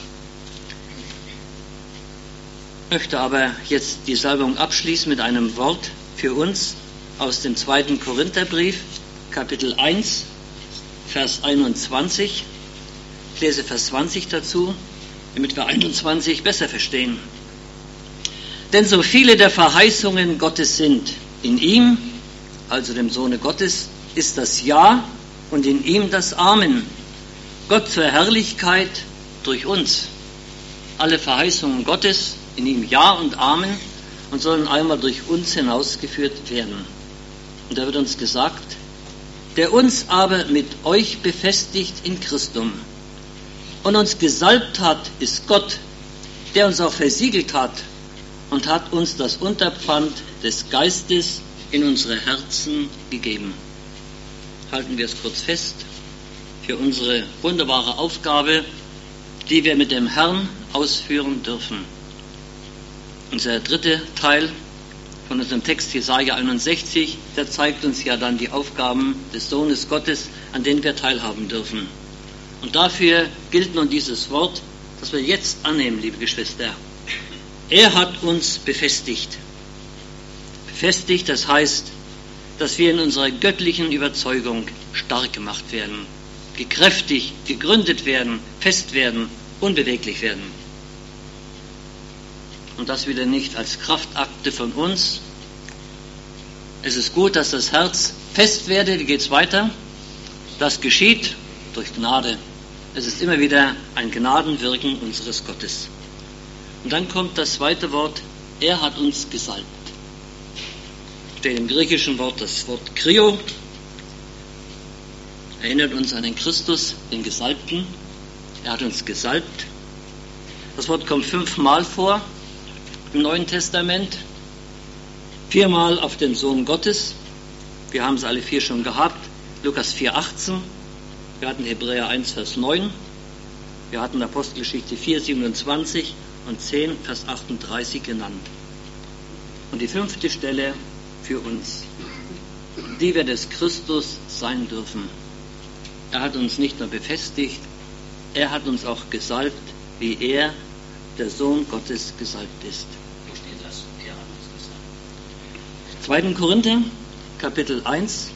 Ich möchte aber jetzt die Salbung abschließen mit einem Wort für uns aus dem 2. Korintherbrief, Kapitel 1, Vers 21. Ich lese Vers 20 dazu, damit wir 21 besser verstehen. Denn so viele der Verheißungen Gottes sind, in ihm, also dem Sohne Gottes, ist das Ja und in ihm das Amen. Gott zur Herrlichkeit durch uns. Alle Verheißungen Gottes in ihm Ja und Amen und sollen einmal durch uns hinausgeführt werden. Und da wird uns gesagt, der uns aber mit euch befestigt in Christum und uns gesalbt hat, ist Gott, der uns auch versiegelt hat und hat uns das Unterpfand des Geistes in unsere Herzen gegeben. Halten wir es kurz fest für unsere wunderbare Aufgabe, die wir mit dem Herrn ausführen dürfen. Unser dritter Teil von unserem Text Jesaja 61, der zeigt uns ja dann die Aufgaben des Sohnes Gottes, an denen wir teilhaben dürfen. Und dafür gilt nun dieses Wort, das wir jetzt annehmen, liebe Geschwister. Er hat uns befestigt. Befestigt, das heißt, dass wir in unserer göttlichen Überzeugung stark gemacht werden, gekräftigt, gegründet werden, fest werden, unbeweglich werden. Und das wieder nicht als Kraftakte von uns. Es ist gut, dass das Herz fest werde. Wie geht es weiter? Das geschieht durch Gnade. Es ist immer wieder ein Gnadenwirken unseres Gottes. Und dann kommt das zweite Wort, er hat uns gesalbt. Steht im griechischen Wort das Wort Krio. Erinnert uns an den Christus, den Gesalbten. Er hat uns gesalbt. Das Wort kommt 5-mal vor im Neuen Testament. 4-mal auf den Sohn Gottes. Wir haben es alle 4 schon gehabt. Lukas 4,18. Wir hatten Hebräer 1, Vers 9. Wir hatten Apostelgeschichte 4, 27 und 10, Vers 38 genannt. Und die 5. Stelle für uns, die wir des Christus sein dürfen. Er hat uns nicht nur befestigt, er hat uns auch gesalbt, wie er, der Sohn Gottes, gesalbt ist. Wo steht das? Er hat uns gesalbt. 2. Korinther, Kapitel 1,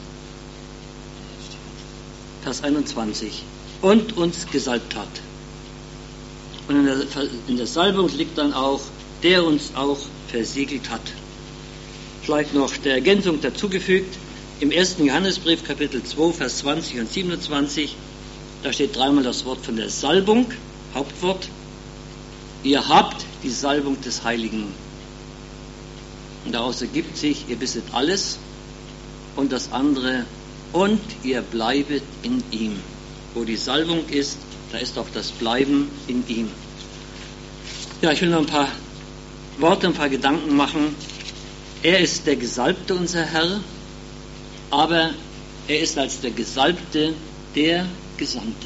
Vers 21. Und uns gesalbt hat. Und in der Salbung liegt dann auch, der uns auch versiegelt hat. Vielleicht noch der Ergänzung dazugefügt, im 1. Johannesbrief, Kapitel 2, Vers 20 und 27, da steht 3-mal das Wort von der Salbung, Hauptwort. Ihr habt die Salbung des Heiligen. Und daraus ergibt sich, ihr wisset alles und das andere, und ihr bleibet in ihm. Wo die Salbung ist, da ist auch das Bleiben in ihm. Ja, ich will noch ein paar Worte, ein paar Gedanken machen. Er ist der Gesalbte, unser Herr, aber er ist als der Gesalbte der Gesandte.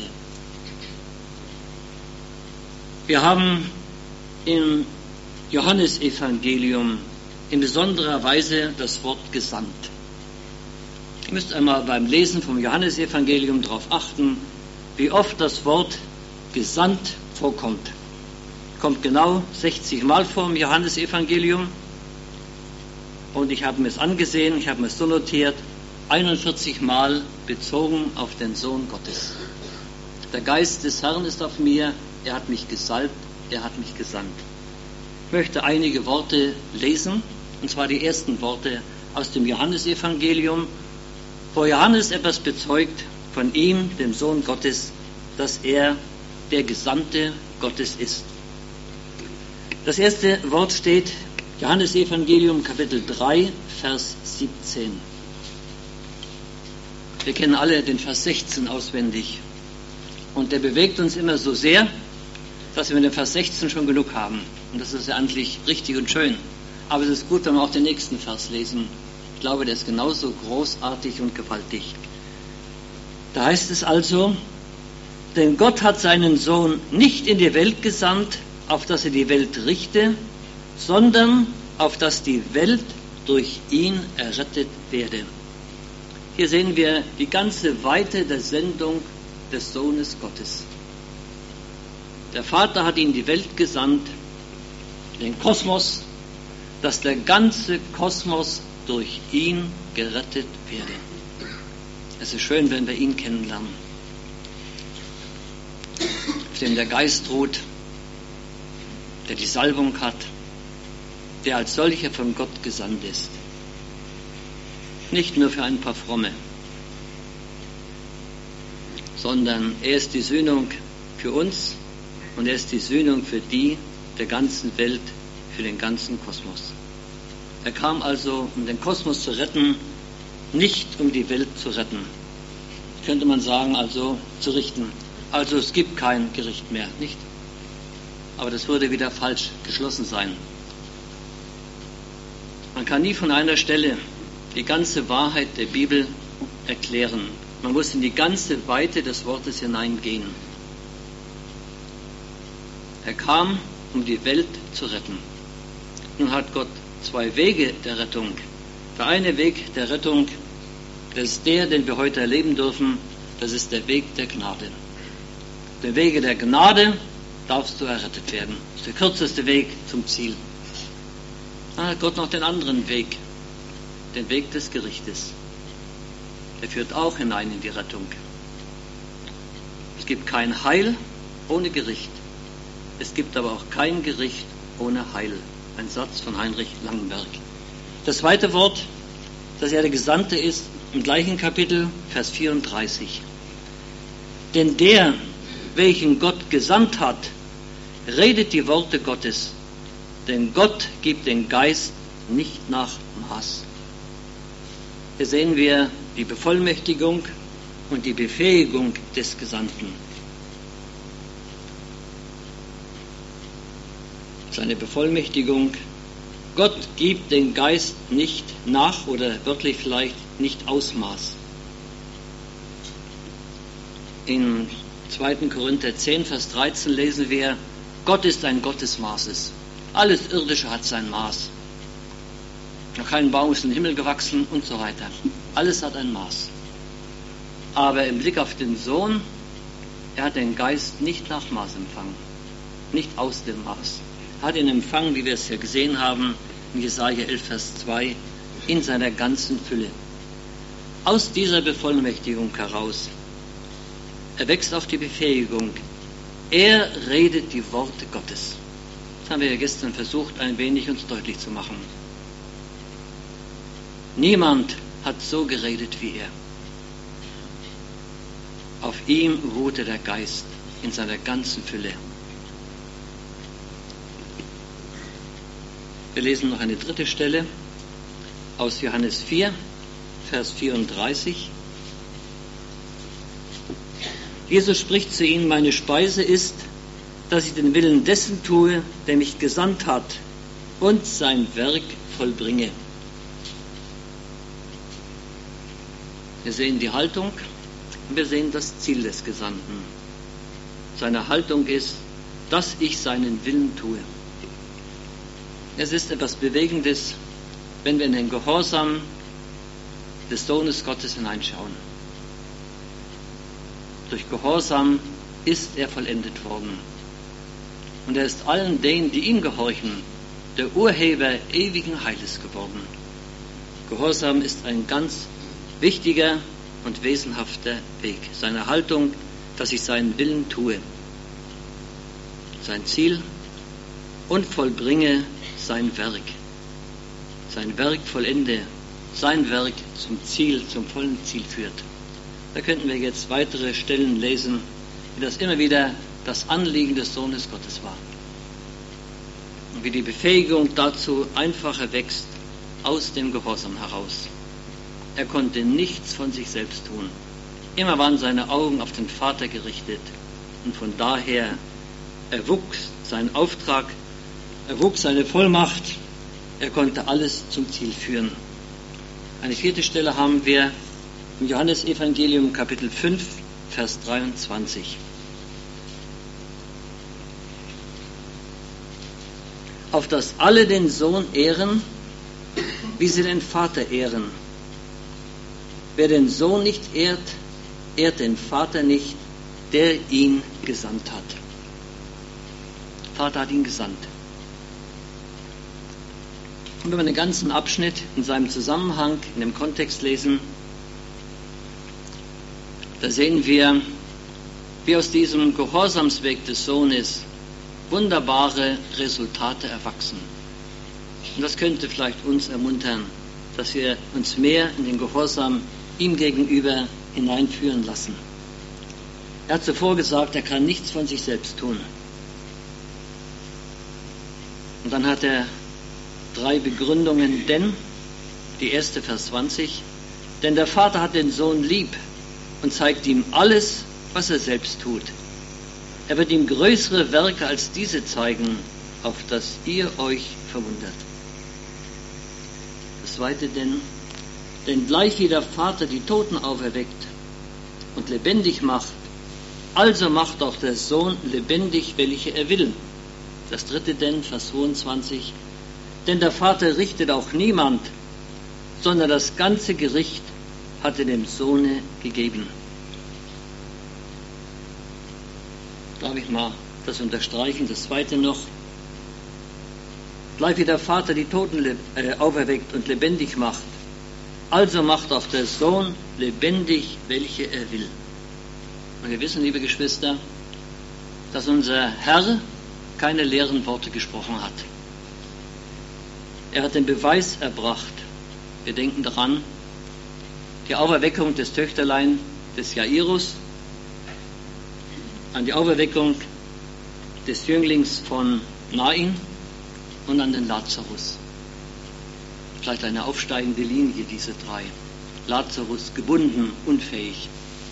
Wir haben im Johannesevangelium in besonderer Weise das Wort gesandt. Ihr müsst einmal beim Lesen vom Johannesevangelium darauf achten, wie oft das Wort gesandt vorkommt. Kommt genau 60-mal vor im Johannesevangelium. Und ich habe mir es angesehen, ich habe mir es so notiert, 41-mal bezogen auf den Sohn Gottes. Der Geist des Herrn ist auf mir, er hat mich gesalbt, er hat mich gesandt. Ich möchte einige Worte lesen, und zwar die ersten Worte aus dem Johannesevangelium, wo Johannes etwas bezeugt von ihm, dem Sohn Gottes, dass er der Gesandte Gottes ist. Das erste Wort steht Johannesevangelium Kapitel 3, Vers 17. Wir kennen alle den Vers 16 auswendig. Und der bewegt uns immer so sehr, dass wir mit dem Vers 16 schon genug haben. Und das ist ja eigentlich richtig und schön. Aber es ist gut, wenn wir auch den nächsten Vers lesen. Ich glaube, der ist genauso großartig und gewaltig. Da heißt es also, denn Gott hat seinen Sohn nicht in die Welt gesandt, auf dass er die Welt richte, sondern auf dass die Welt durch ihn errettet werde. Hier sehen wir die ganze Weite der Sendung des Sohnes Gottes. Der Vater hat ihn in die Welt gesandt, den Kosmos, dass der ganze Kosmos durch ihn gerettet werde. Es ist schön, wenn wir ihn kennenlernen, auf dem der Geist ruht, der die Salbung hat, der als solcher von Gott gesandt ist. Nicht nur für ein paar Fromme, sondern er ist die Sühnung für uns und er ist die Sühnung für die der ganzen Welt, für den ganzen Kosmos. Er kam also, um den Kosmos zu retten, nicht um die Welt zu retten. Könnte man sagen, also zu richten. Also es gibt kein Gericht mehr, nicht? Aber das würde wieder falsch geschlossen sein. Man kann nie von einer Stelle die ganze Wahrheit der Bibel erklären. Man muss in die ganze Weite des Wortes hineingehen. Er kam, um die Welt zu retten. Nun hat Gott zwei Wege der Rettung. Der eine Weg der Rettung, das ist der, den wir heute erleben dürfen, das ist der Weg der Gnade. Der Wege der Gnade darfst du errettet werden. Das ist der kürzeste Weg zum Ziel. Dann hat Gott noch den anderen Weg, den Weg des Gerichtes. Der führt auch hinein in die Rettung. Es gibt kein Heil ohne Gericht. Es gibt aber auch kein Gericht ohne Heil. Ein Satz von Heinrich Langenberg. Das zweite Wort, dass er der Gesandte ist, im gleichen Kapitel, Vers 34. Denn der, welchen Gott gesandt hat, redet die Worte Gottes, denn Gott gibt den Geist nicht nach Maß. Hier sehen wir die Bevollmächtigung und die Befähigung des Gesandten. Seine Bevollmächtigung, Gott gibt den Geist nicht nach oder wörtlich vielleicht nicht Ausmaß. In 2. Korinther 10, Vers 13 lesen wir, Gott ist ein Gott des Maßes. Alles Irdische hat sein Maß. Noch kein Baum ist in den Himmel gewachsen und so weiter. Alles hat ein Maß. Aber im Blick auf den Sohn, er hat den Geist nicht nach Maß empfangen. Nicht aus dem Maß. Er hat ihn empfangen, wie wir es ja gesehen haben, in Jesaja 11, Vers 2, in seiner ganzen Fülle. Aus dieser Bevollmächtigung heraus erwächst auch die Befähigung. Er redet die Worte Gottes. Das haben wir ja gestern versucht, ein wenig uns deutlich zu machen. Niemand hat so geredet wie er. Auf ihm ruhte der Geist in seiner ganzen Fülle. Wir lesen noch eine dritte Stelle aus Johannes 4, Vers 34. Jesus spricht zu ihnen, meine Speise ist, dass ich den Willen dessen tue, der mich gesandt hat und sein Werk vollbringe. Wir sehen die Haltung und wir sehen das Ziel des Gesandten. Seine Haltung ist, dass ich seinen Willen tue. Es ist etwas Bewegendes, wenn wir in den Gehorsam des Sohnes Gottes hineinschauen. Durch Gehorsam ist er vollendet worden. Und er ist allen denen, die ihm gehorchen, der Urheber ewigen Heiles geworden. Gehorsam ist ein ganz wichtiger und wesenhafter Weg. Seine Haltung, dass ich seinen Willen tue. Sein Ziel und vollbringe sein Werk. Sein Werk vollende. Sein Werk zum Ziel, zum vollen Ziel führt. Da könnten wir jetzt weitere Stellen lesen, wie das immer wieder das Anliegen des Sohnes Gottes war. Und wie die Befähigung dazu einfacher wächst aus dem Gehorsam heraus. Er konnte nichts von sich selbst tun. Immer waren seine Augen auf den Vater gerichtet. Und von daher erwuchs sein Auftrag, erwuchs seine Vollmacht. Er konnte alles zum Ziel führen. Eine vierte Stelle haben wir im Johannesevangelium Kapitel 5, Vers 23. Auf dass alle den Sohn ehren, wie sie den Vater ehren. Wer den Sohn nicht ehrt, ehrt den Vater nicht, der ihn gesandt hat. Vater hat ihn gesandt. Und wenn wir den ganzen Abschnitt in seinem Zusammenhang, in dem Kontext lesen, da sehen wir, wie aus diesem Gehorsamsweg des Sohnes wunderbare Resultate erwachsen. Und das könnte vielleicht uns ermuntern, dass wir uns mehr in den Gehorsam ihm gegenüber hineinführen lassen. Er hat zuvor gesagt, er kann nichts von sich selbst tun. Und dann hat er 3 Begründungen, denn, die erste, Vers 20, denn der Vater hat den Sohn lieb und zeigt ihm alles, was er selbst tut. Er wird ihm größere Werke als diese zeigen, auf dass ihr euch verwundert. Das zweite, denn gleich wie der Vater die Toten auferweckt und lebendig macht, also macht auch der Sohn lebendig, welche er will. Das dritte denn, Vers 22, denn der Vater richtet auch niemand, sondern das ganze Gericht hat er dem Sohne gegeben. Darf ich mal das unterstreichen? Das zweite noch. Gleich wie der Vater die Toten auferweckt und lebendig macht, also macht auch der Sohn lebendig, welche er will. Und wir wissen, liebe Geschwister, dass unser Herr keine leeren Worte gesprochen hat. Er hat den Beweis erbracht. Wir denken daran, die Auferweckung des Töchterlein des Jairus, an die Auferweckung des Jünglings von Nain und an den Lazarus. Vielleicht eine aufsteigende Linie, diese 3. Lazarus gebunden, unfähig.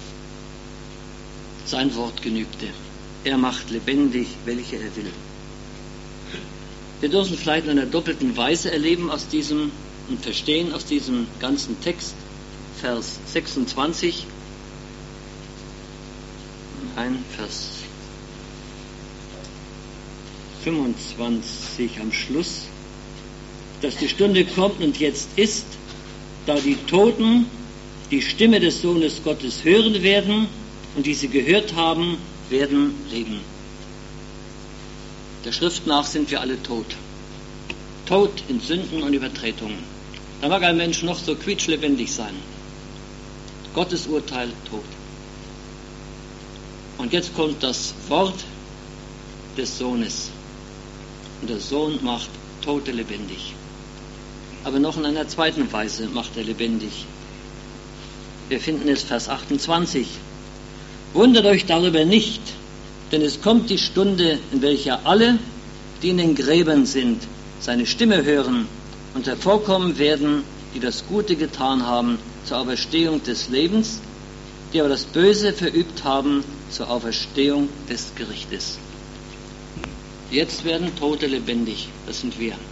Sein Wort genügte. Er macht lebendig, welche er will. Wir dürfen vielleicht in einer doppelten Weise erleben aus diesem und verstehen aus diesem ganzen Text, Vers 26, Vers 25 am Schluss, dass die Stunde kommt und jetzt ist, da die Toten die Stimme des Sohnes Gottes hören werden und die sie gehört haben, werden leben. Der Schrift nach sind wir alle tot. Tot in Sünden und Übertretungen. Da mag ein Mensch noch so quietschlebendig sein. Gottes Urteil tot. Und jetzt kommt das Wort des Sohnes. Und der Sohn macht Tote lebendig. Aber noch in einer zweiten Weise macht er lebendig. Wir finden es Vers 28. Wundert euch darüber nicht, denn es kommt die Stunde, in welcher alle, die in den Gräbern sind, seine Stimme hören und hervorkommen werden, die das Gute getan haben zur Auferstehung des Lebens, die aber das Böse verübt haben zur Auferstehung des Gerichtes. Jetzt werden Tote lebendig, das sind wir.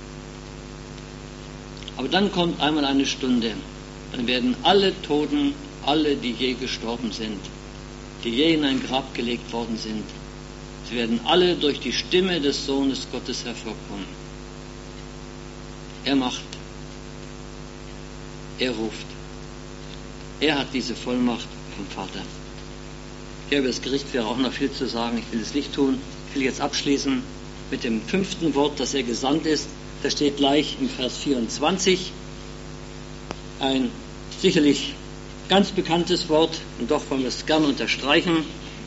Aber dann kommt einmal eine Stunde, dann werden alle Toten, alle, die je gestorben sind, die je in ein Grab gelegt worden sind, sie werden alle durch die Stimme des Sohnes Gottes hervorkommen. Er macht, er ruft. Er hat diese Vollmacht vom Vater. Ja, über das Gericht wäre auch noch viel zu sagen, ich will es nicht tun. Ich will jetzt abschließen mit dem 5. Wort, dass er gesandt ist. Das steht gleich im Vers 24. Ein sicherlich ganz bekanntes Wort, und doch wollen wir es gerne unterstreichen.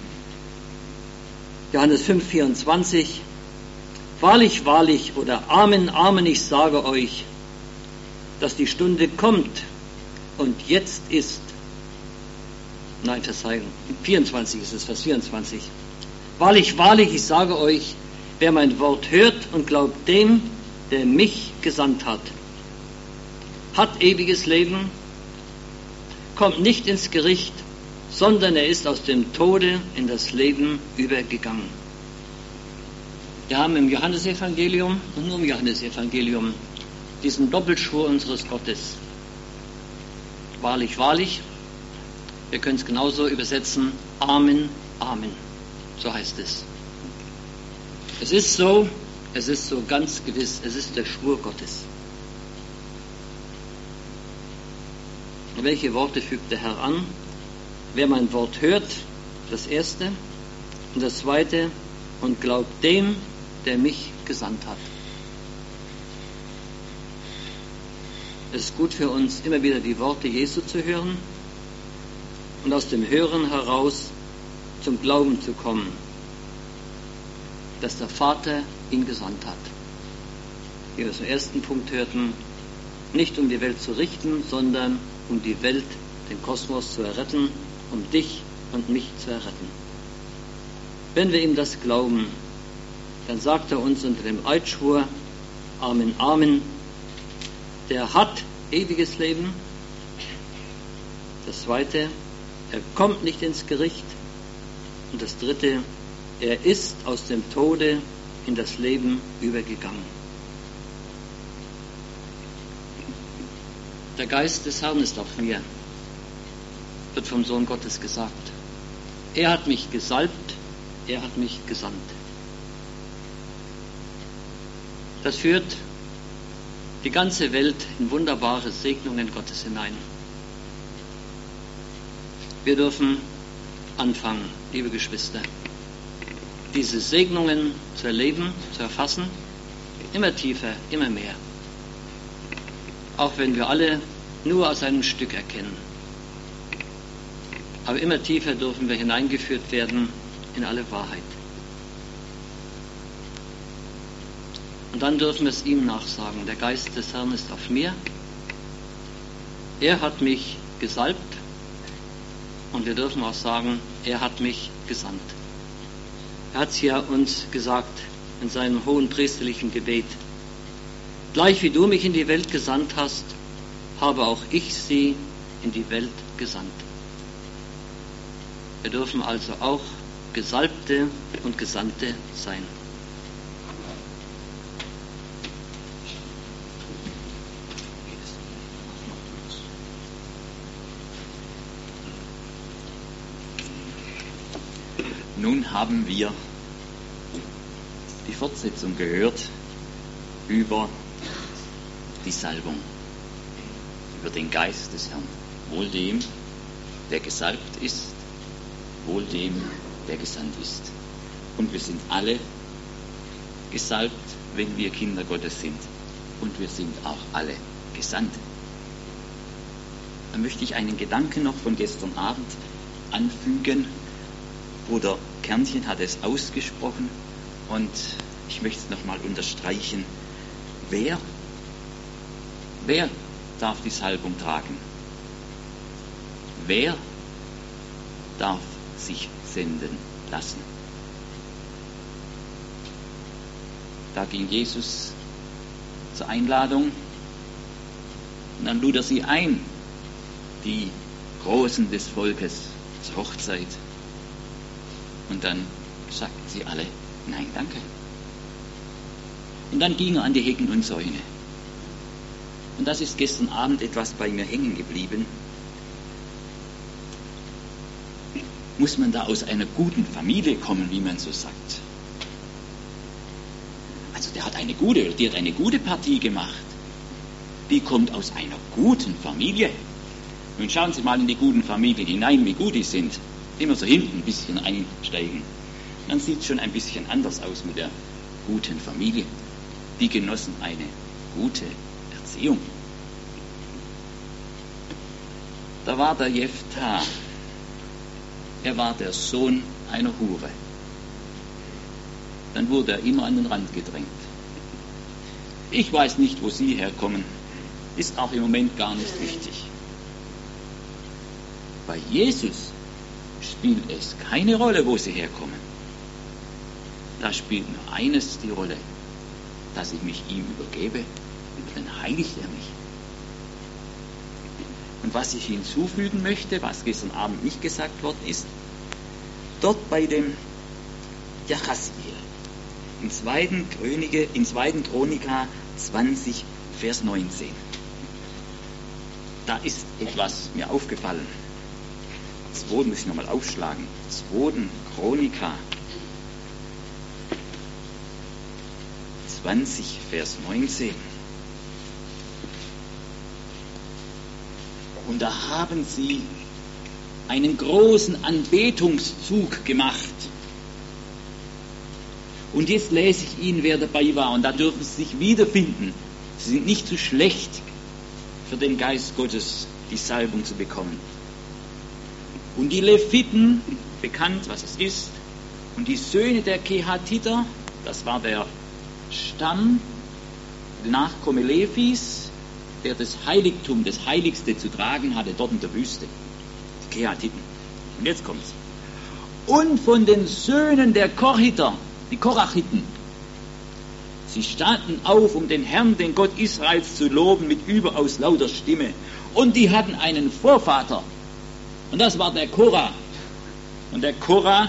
Johannes 5, 24. Wahrlich, wahrlich oder Amen, Amen, ich sage euch, dass die Stunde kommt und jetzt ist. Nein, Verzeihung, 24 ist es, Vers 24. Wahrlich, wahrlich, ich sage euch, wer mein Wort hört und glaubt dem, der mich gesandt hat ewiges Leben, kommt nicht ins Gericht, sondern er ist aus dem Tode in das Leben übergegangen. Wir haben im Johannesevangelium und nur im Johannesevangelium diesen Doppelschwur unseres Gottes. Wahrlich, wahrlich, wir können es genauso übersetzen, Amen, Amen, so heißt es. Es ist so ganz gewiss, es ist der Schwur Gottes. Und welche Worte fügt der Herr an? Wer mein Wort hört, das erste, und das zweite, und glaubt dem, der mich gesandt hat. Es ist gut für uns, immer wieder die Worte Jesu zu hören und aus dem Hören heraus zum Glauben zu kommen, dass der Vater ihn gesandt hat. Wie wir es im ersten Punkt hörten, nicht um die Welt zu richten, sondern um die Welt, den Kosmos zu erretten, um dich und mich zu erretten. Wenn wir ihm das glauben, dann sagt er uns unter dem Eidschwur, Amen, Amen, der hat ewiges Leben. Das zweite, er kommt nicht ins Gericht. Und das dritte, er ist aus dem Tode in das Leben übergegangen. Der Geist des Herrn ist auf mir, wird vom Sohn Gottes gesagt. Er hat mich gesalbt, er hat mich gesandt. Das führt die ganze Welt in wunderbare Segnungen Gottes hinein. Wir dürfen anfangen, liebe Geschwister, diese Segnungen zu erleben, zu erfassen, immer tiefer, immer mehr. Auch wenn wir alle nur aus einem Stück erkennen. Aber immer tiefer dürfen wir hineingeführt werden in alle Wahrheit. Und dann dürfen wir es ihm nachsagen. Der Geist des Herrn ist auf mir. Er hat mich gesalbt. Und wir dürfen auch sagen, er hat mich gesandt. Er hat es ja uns gesagt in seinem hohen priesterlichen Gebet. Gleich wie du mich in die Welt gesandt hast, habe auch ich sie in die Welt gesandt. Wir dürfen also auch Gesalbte und Gesandte sein. Nun haben wir die Fortsetzung gehört über die Salbung, über den Geist des Herrn. Wohl dem, der gesalbt ist, wohl dem, der gesandt ist. Und wir sind alle gesalbt, wenn wir Kinder Gottes sind. Und wir sind auch alle gesandt. Dann möchte ich einen Gedanken noch von gestern Abend anfügen. Bruder Kernchen hat es ausgesprochen und ich möchte es nochmal unterstreichen. Wer darf die Salbung tragen? Wer darf sich senden lassen? Da ging Jesus zur Einladung und dann lud er sie ein, die Großen des Volkes, zur Hochzeit. Und dann sagten sie alle, nein, danke. Und dann ging er an die Hecken und Zäune. Und das ist gestern Abend etwas bei mir hängen geblieben. Muss man da aus einer guten Familie kommen, wie man so sagt? Also die hat eine gute Partie gemacht. Die kommt aus einer guten Familie. Nun schauen Sie mal in die guten Familien hinein, wie gut die sind. Immer so hinten ein bisschen einsteigen. Dann sieht es schon ein bisschen anders aus mit der guten Familie. Die genossen eine gute Erziehung. Da war der Jephthah. Er war der Sohn einer Hure. Dann wurde er immer an den Rand gedrängt. Ich weiß nicht, wo Sie herkommen. Ist auch im Moment gar nicht wichtig. Bei Jesus spielt es keine Rolle, wo sie herkommen. Da spielt nur eines die Rolle, dass ich mich ihm übergebe, dann heiligt er mich. Und was ich hinzufügen möchte, was gestern Abend nicht gesagt worden ist, dort bei dem Jachasbiel, in 2. Chronika 20, Vers 19. Da ist etwas mir aufgefallen. 2. muss ich nochmal aufschlagen. 2. Chronika 20, Vers 19. Und da haben sie einen großen Anbetungszug gemacht. Und jetzt lese ich Ihnen, wer dabei war. Und da dürfen Sie sich wiederfinden. Sie sind nicht zu schlecht für den Geist Gottes, die Salbung zu bekommen. Und die Leviten, bekannt, was es ist, und die Söhne der Kehatiter, das war der Stamm, der Nachkomme Levis, der das Heiligtum, das Heiligste zu tragen hatte, dort in der Wüste. Die Kehatiten. Und jetzt kommt's. und von den Söhnen der Korhiter, die Korachiten. Sie standen auf, um den Herrn, den Gott Israels, zu loben mit überaus lauter Stimme. Und die hatten einen Vorvater. Und das war der Korah. Und der Korah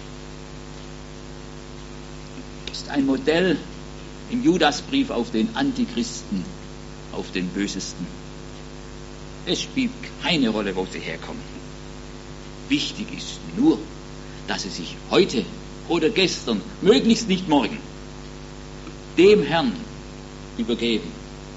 ist ein Modell im Judasbrief auf den Antichristen, auf den Bösesten. Es spielt keine Rolle, wo sie herkommen. Wichtig ist nur, dass sie sich heute oder gestern, möglichst nicht morgen, dem Herrn übergeben,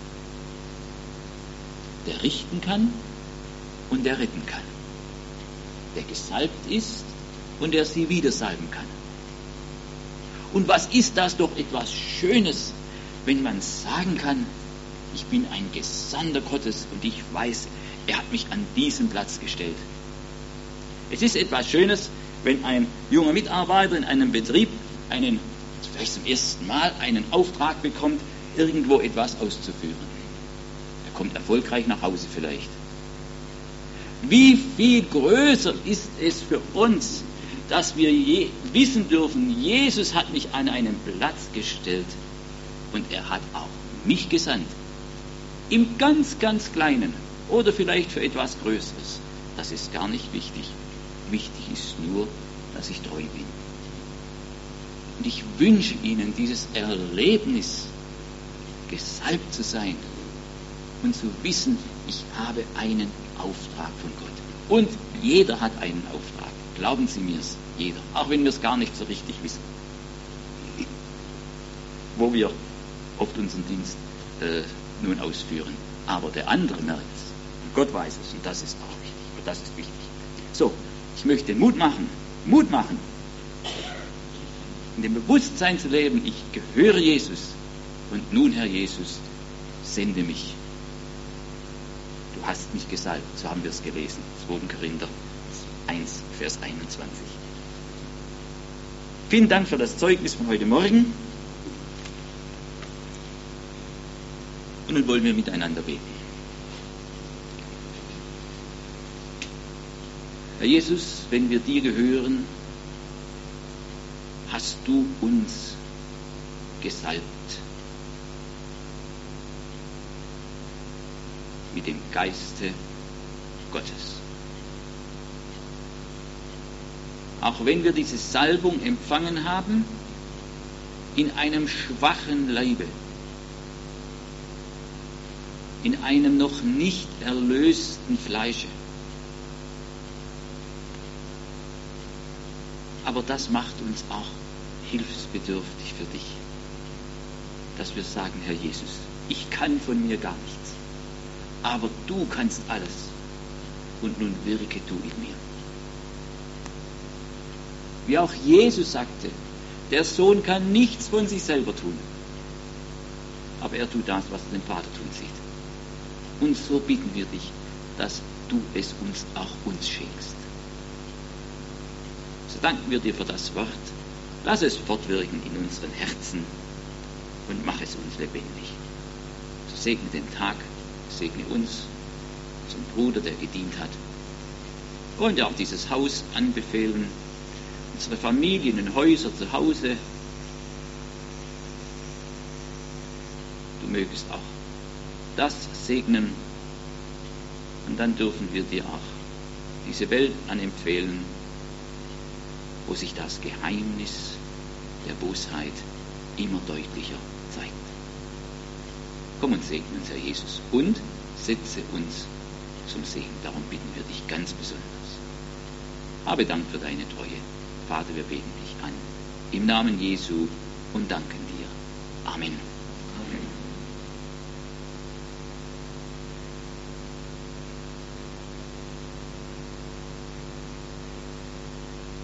der richten kann und der retten kann, der gesalbt ist und der sie wieder salben kann. Und was ist das doch etwas Schönes, wenn man sagen kann, ich bin ein Gesandter Gottes und ich weiß, er hat mich an diesen Platz gestellt. Es ist etwas Schönes, wenn ein junger Mitarbeiter in einem Betrieb vielleicht zum ersten Mal einen Auftrag bekommt, irgendwo etwas auszuführen. Er kommt erfolgreich nach Hause vielleicht. Wie viel größer ist es für uns, dass wir wissen dürfen, Jesus hat mich an einen Platz gestellt und er hat auch mich gesandt. Im ganz, ganz Kleinen oder vielleicht für etwas Größeres. Das ist gar nicht wichtig. Wichtig ist nur, dass ich treu bin. Und ich wünsche Ihnen dieses Erlebnis, gesalbt zu sein und zu wissen, ich habe einen Auftrag von Gott. Und jeder hat einen Auftrag. Glauben Sie mir es, jeder. Auch wenn wir es gar nicht so richtig wissen. Wo wir oft unseren Dienst nun ausführen. Aber der andere merkt es. Und Gott weiß es. Und das ist auch wichtig. Und das ist wichtig. So, ich möchte Mut machen. Mut machen. In dem Bewusstsein zu leben, ich gehöre Jesus. Und nun, Herr Jesus, sende mich. Du hast mich gesalbt. So haben wir es gelesen. 2. Korinther 1, Vers 21. Vielen Dank für das Zeugnis von heute Morgen. Und nun wollen wir miteinander beten. Herr Jesus, wenn wir dir gehören, hast du uns gesalbt mit dem Geiste Gottes. Auch wenn wir diese Salbung empfangen haben, in einem schwachen Leibe, in einem noch nicht erlösten Fleische. Aber das macht uns auch hilfsbedürftig für dich, dass wir sagen, Herr Jesus, ich kann von mir gar nichts, aber du kannst alles und nun wirke du in mir. Wie auch Jesus sagte, der Sohn kann nichts von sich selber tun, aber er tut das, was er den Vater tun sieht. Und so bitten wir dich, dass du es uns schenkst. So danken wir dir für das Wort. Lass es fortwirken in unseren Herzen und mach es uns lebendig. So segne den Tag, segne uns, unseren Bruder, der gedient hat, und auch dieses Haus anbefehlen, unsere Familien und Häuser zu Hause. Du mögest auch das segnen, und dann dürfen wir dir auch diese Welt anempfehlen, wo sich das Geheimnis der Bosheit immer deutlicher zeigt. Komm und segne uns, Herr Jesus, und setze uns zum Segen. Darum bitten wir dich ganz besonders. Habe Dank für deine Treue. Vater, wir beten dich an. Im Namen Jesu und danken dir. Amen.